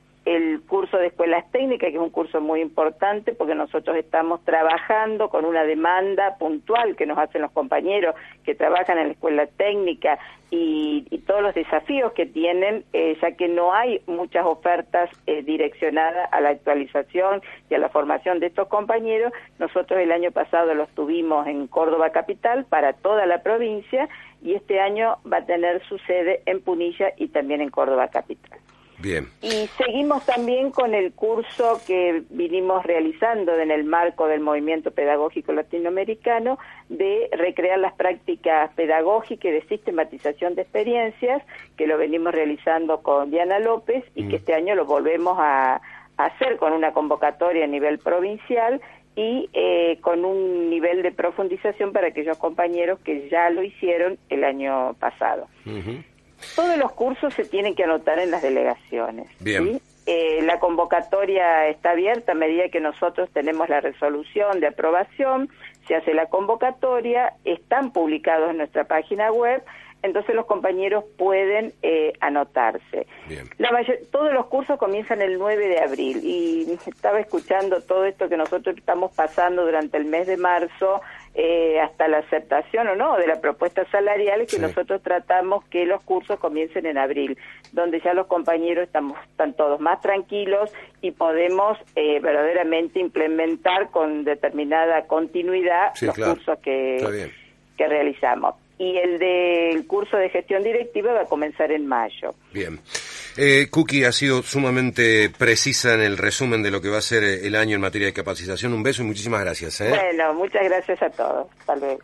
El curso de escuelas técnicas, que es un curso muy importante porque nosotros estamos trabajando con una demanda puntual que nos hacen los compañeros que trabajan en la escuela técnica y, y todos los desafíos que tienen, eh, ya que no hay muchas ofertas eh, direccionadas a la actualización y a la formación de estos compañeros. Nosotros el año pasado los tuvimos en Córdoba capital para toda la provincia y este año va a tener su sede en Punilla y también en Córdoba capital. Bien. Y seguimos también con el curso que vinimos realizando en el marco del movimiento pedagógico latinoamericano de recrear las prácticas pedagógicas y de sistematización de experiencias, que lo venimos realizando con Diana López y mm. que este año lo volvemos a, a hacer con una convocatoria a nivel provincial y eh, con un nivel de profundización para aquellos compañeros que ya lo hicieron el año pasado. Uh-huh. Todos los cursos se tienen que anotar en las delegaciones. Bien. ¿sí? Eh, la convocatoria está abierta a medida que nosotros tenemos la resolución de aprobación, se hace la convocatoria, están publicados en nuestra página web, entonces los compañeros pueden eh, anotarse. Bien. La mayor, todos los cursos comienzan el nueve de abril y estaba escuchando todo esto que nosotros estamos pasando durante el mes de marzo, eh, hasta la aceptación o no de la propuesta salarial, que sí. nosotros tratamos que los cursos comiencen en abril, donde ya los compañeros estamos están todos más tranquilos y podemos eh, verdaderamente implementar con determinada continuidad sí, los claro. cursos que, que realizamos. Y el del curso de gestión directiva va a comenzar en mayo. Bien. Eh, Cookie ha sido sumamente precisa en el resumen de lo que va a ser el año en materia de capacitación. Un beso y muchísimas gracias. ¿eh? Bueno, muchas gracias a todos. Hasta luego.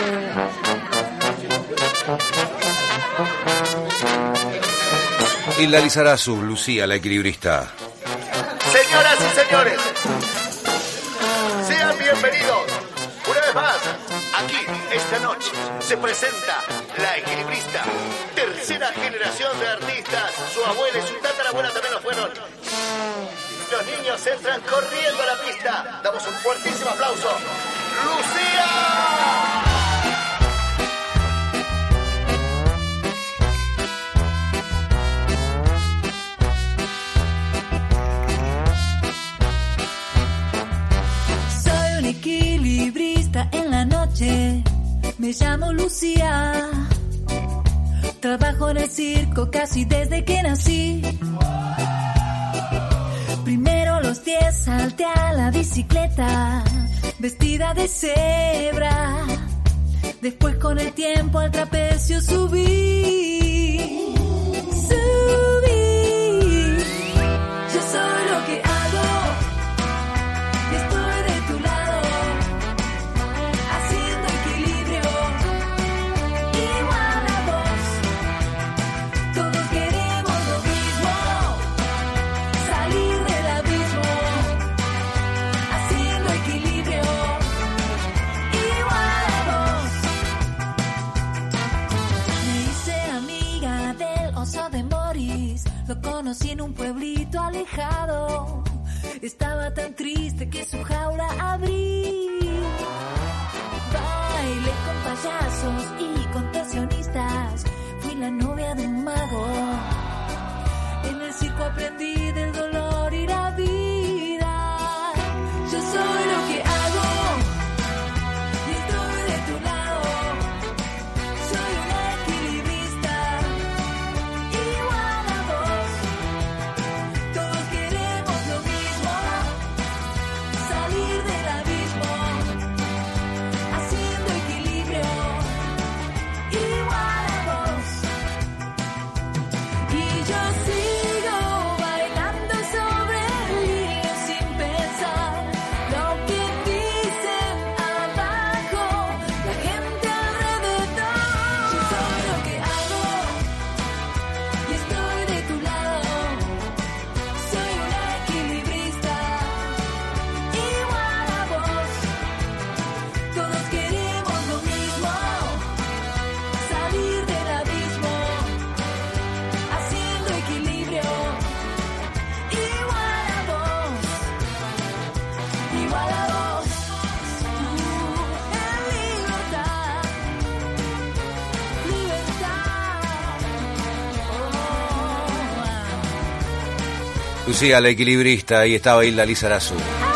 Y la Lizarazu, Lucía, la equilibrista. Señoras y señores, sean bienvenidos una vez más. Aquí, esta noche, se presenta La Equilibrista, tercera generación de artistas. Su abuela y su tatarabuela también lo fueron. Los niños entran corriendo a la pista. Damos un fuertísimo aplauso. ¡Lucía! Equilibrista en la noche, me llamo Lucía. Trabajo en el circo casi desde que nací. Primero los diez salté a la bicicleta, vestida de cebra. Después con el tiempo al trapecio subí. Subí. Yo soy lo que hago y estoy de tu lado, haciendo equilibrio igual a vos. Todos queremos lo mismo, salir del abismo, haciendo equilibrio igual a vos. Me hice amiga del oso de Morris, lo conocí en un pueblito alejado. Estaba tan triste que su jaula abrí. Bailé con payasos y contorsionistas, fui la novia de un mago. En el circo aprendí del dolor y la vida. Yo soy lo que hago y estoy de tu lado. Soy una equilibrista igual a vos. Todos queremos lo mismo, salir del abismo, haciendo equilibrio igual a vos. Y yo sigo bailando sobre el hilo sin pensar lo que dicen abajo la gente alrededor. Yo soy lo que hago y estoy de tu lado. Soy una equilibrista igual a vos. Todos queremos lo mismo, salir del abismo, haciendo equilibrio igual a vos, igual a vos. Tú en libertad, libertad. Lucía, la equilibrista, ahí estaba Hilda Lizarazu.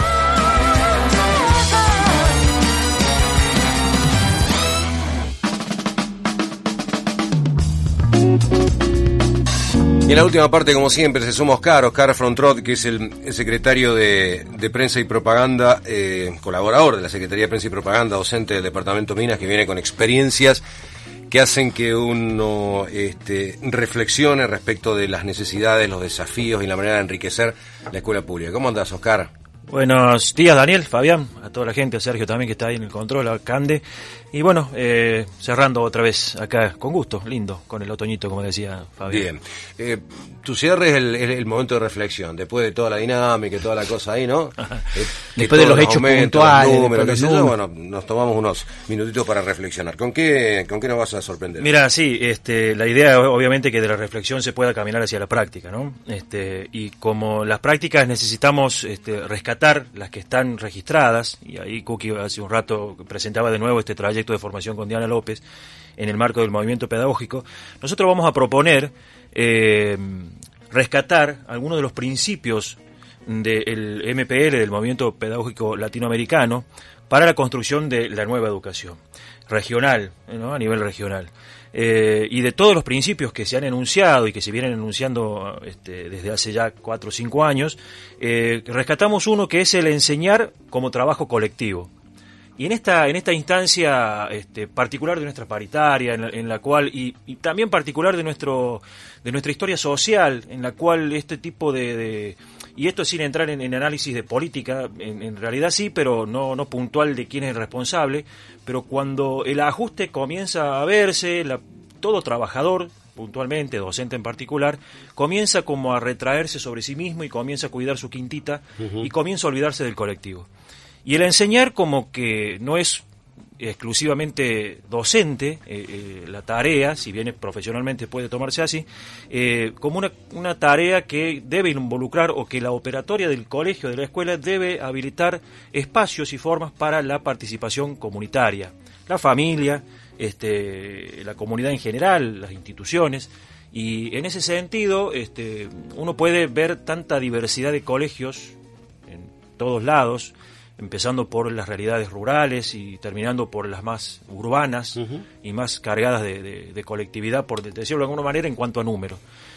Y en la última parte, como siempre, se suma Oscar, Oscar Frontrot, que es el, el secretario de, de Prensa y Propaganda, eh, colaborador de la Secretaría de Prensa y Propaganda, docente del Departamento Minas, que viene con experiencias que hacen que uno este, reflexione respecto de las necesidades, los desafíos y la manera de enriquecer la escuela pública. ¿Cómo andás, Oscar? Buenos días, Daniel, Fabián, a toda la gente, a Sergio también que está ahí en el control, a Cande. Y bueno, eh, cerrando otra vez acá, con gusto, lindo, con el otoñito, como decía Fabián. Bien. Eh, tu cierre es el, el momento de reflexión, después de toda la dinámica y toda la cosa ahí, ¿no? Eh, después de los hechos puntuales, los números, qué sé yo, bueno, nos tomamos unos minutitos para reflexionar. ¿Con qué, con qué nos vas a sorprender? Mira, sí, este, la idea obviamente que de la reflexión se pueda caminar hacia la práctica, ¿no? Este, y como las prácticas necesitamos este, rescatar las que están registradas, y ahí Cookie hace un rato presentaba de nuevo este trayecto de formación con Diana López en el marco del movimiento pedagógico, nosotros vamos a proponer eh, rescatar algunos de los principios del M P L, del movimiento pedagógico latinoamericano, para la construcción de la nueva educación regional, ¿no? A nivel regional. Eh, y de todos los principios que se han enunciado y que se vienen enunciando este, desde hace ya cuatro o cinco años, eh, rescatamos uno que es el enseñar como trabajo colectivo. Y en esta en esta instancia este, particular de nuestra paritaria, en la, en la cual y, y también particular de nuestro de nuestra historia social, en la cual este tipo de, de y esto sin entrar en, en análisis de política, en, en realidad sí, pero no no puntual de quién es el responsable, pero cuando el ajuste comienza a verse, la, todo trabajador, puntualmente, docente en particular, comienza como a retraerse sobre sí mismo y comienza a cuidar su quintita uh-huh. y comienza a olvidarse del colectivo. Y el enseñar como que no es exclusivamente docente, eh, eh, la tarea, si bien profesionalmente puede tomarse así, eh, como una, una tarea que debe involucrar o que la operatoria del colegio, de la escuela, debe habilitar espacios y formas para la participación comunitaria, la familia, este, la comunidad en general, las instituciones. Y en ese sentido, este, uno puede ver tanta diversidad de colegios en todos lados, empezando por las realidades rurales y terminando por las más urbanas uh-huh. y más cargadas de, de, de colectividad, por decirlo de alguna manera, en cuanto a número.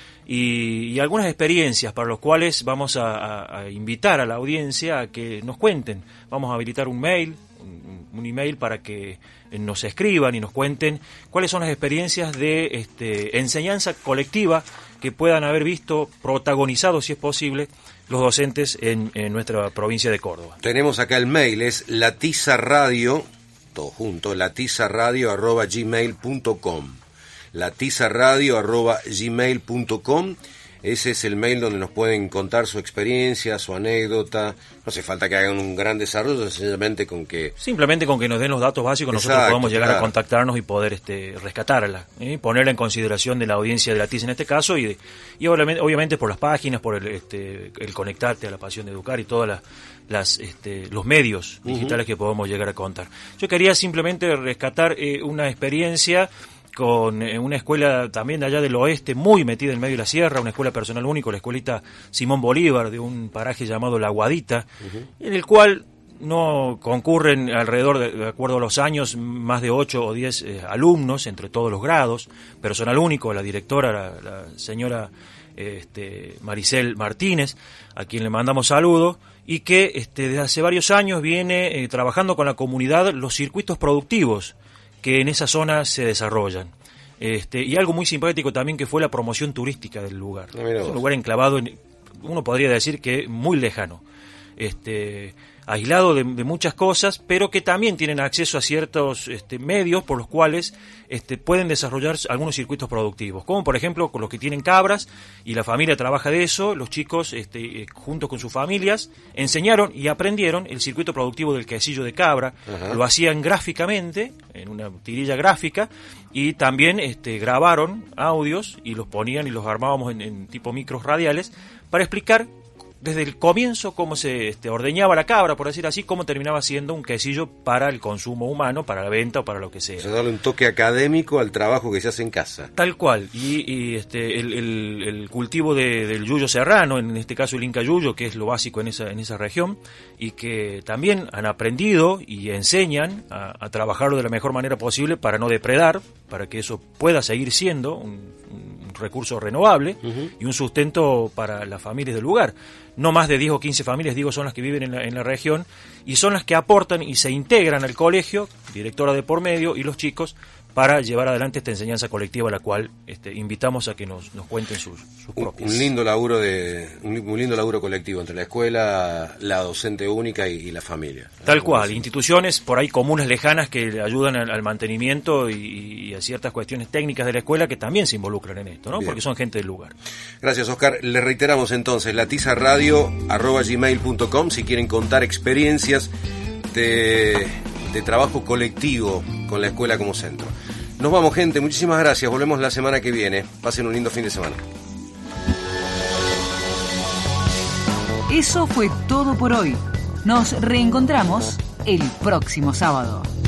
Y, y algunas experiencias para los cuales vamos a, a, a invitar a la audiencia a que nos cuenten. Vamos a habilitar un mail, un, un email para que nos escriban y nos cuenten cuáles son las experiencias de este, enseñanza colectiva que puedan haber visto protagonizado, si es posible, los docentes en, en nuestra provincia de Córdoba. Tenemos acá el mail, es latizaradio, todo junto, latizaradio arroba gmail punto com. latizaradio arroba gmail punto com. Ese es el mail donde nos pueden contar su experiencia, su anécdota. No hace falta que hagan un gran desarrollo, sencillamente con que... Simplemente con que nos den los datos básicos, Exacto, nosotros podemos llegar claro. a contactarnos y poder este, rescatarla, ¿eh? Ponerla en consideración de la audiencia de la T I S en este caso, y, de, y obviamente, obviamente por las páginas, por el, este, el conectarte a la pasión de educar y todas las... Las, este, los medios digitales uh-huh. que podemos llegar a contar. Yo quería simplemente rescatar eh, una experiencia con eh, una escuela también de allá del oeste, muy metida en medio de la sierra, una escuela personal único, la escuelita Simón Bolívar, de un paraje llamado La Guadita, uh-huh. en el cual no concurren alrededor, de, de acuerdo a los años, más de ocho o diez eh, alumnos entre todos los grados, personal único, la directora, la, la señora este, Maricel Martínez, a quien le mandamos saludos, y que este, desde hace varios años viene eh, trabajando con la comunidad los circuitos productivos que en esa zona se desarrollan. Este, y algo muy simpático también, que fue la promoción turística del lugar. Es un lugar enclavado, en, uno podría decir que muy lejano, este, aislado de, de muchas cosas, pero que también tienen acceso a ciertos este, medios por los cuales este, pueden desarrollar algunos circuitos productivos, como por ejemplo con los que tienen cabras y la familia trabaja de eso. Los chicos, este, eh, junto con sus familias, enseñaron y aprendieron el circuito productivo del quesillo de cabra. Ajá. Lo hacían gráficamente, en una tirilla gráfica, y también este, grabaron audios y los ponían y los armábamos en, en tipo micros radiales para explicar desde el comienzo cómo se este, ordeñaba la cabra, por decir así, cómo terminaba siendo un quesillo para el consumo humano, para la venta o para lo que sea. O sea, darle un toque académico al trabajo que se hace en casa. Tal cual. Y, y este, el, el, el cultivo de, del yuyo serrano, en este caso el inca yuyo, que es lo básico en esa, en esa región, y que también han aprendido y enseñan a, a trabajarlo de la mejor manera posible para no depredar, para que eso pueda seguir siendo un, un recurso renovable uh-huh. y un sustento para las familias del lugar. No más de diez o quince familias, digo, son las que viven en la, en la región, y son las que aportan y se integran al colegio, directora de por medio, y los chicos, para llevar adelante esta enseñanza colectiva, a la cual este, invitamos a que nos, nos cuenten sus, sus propias. Un lindo laburo de un, un lindo laburo colectivo entre la escuela, la docente única y, y la familia. Tal cual, instituciones por ahí comunes lejanas que ayudan al, al mantenimiento y, y a ciertas cuestiones técnicas de la escuela, que también se involucran en esto, ¿no? Bien. Porque son gente del lugar. Gracias, Oscar. Les reiteramos entonces, latizaradio arroba gmail punto com, si quieren contar experiencias de, de trabajo colectivo con la escuela como centro. Nos vamos, gente, muchísimas gracias, volvemos la semana que viene, pasen un lindo fin de semana. Eso fue todo por hoy. Nos reencontramos el próximo sábado.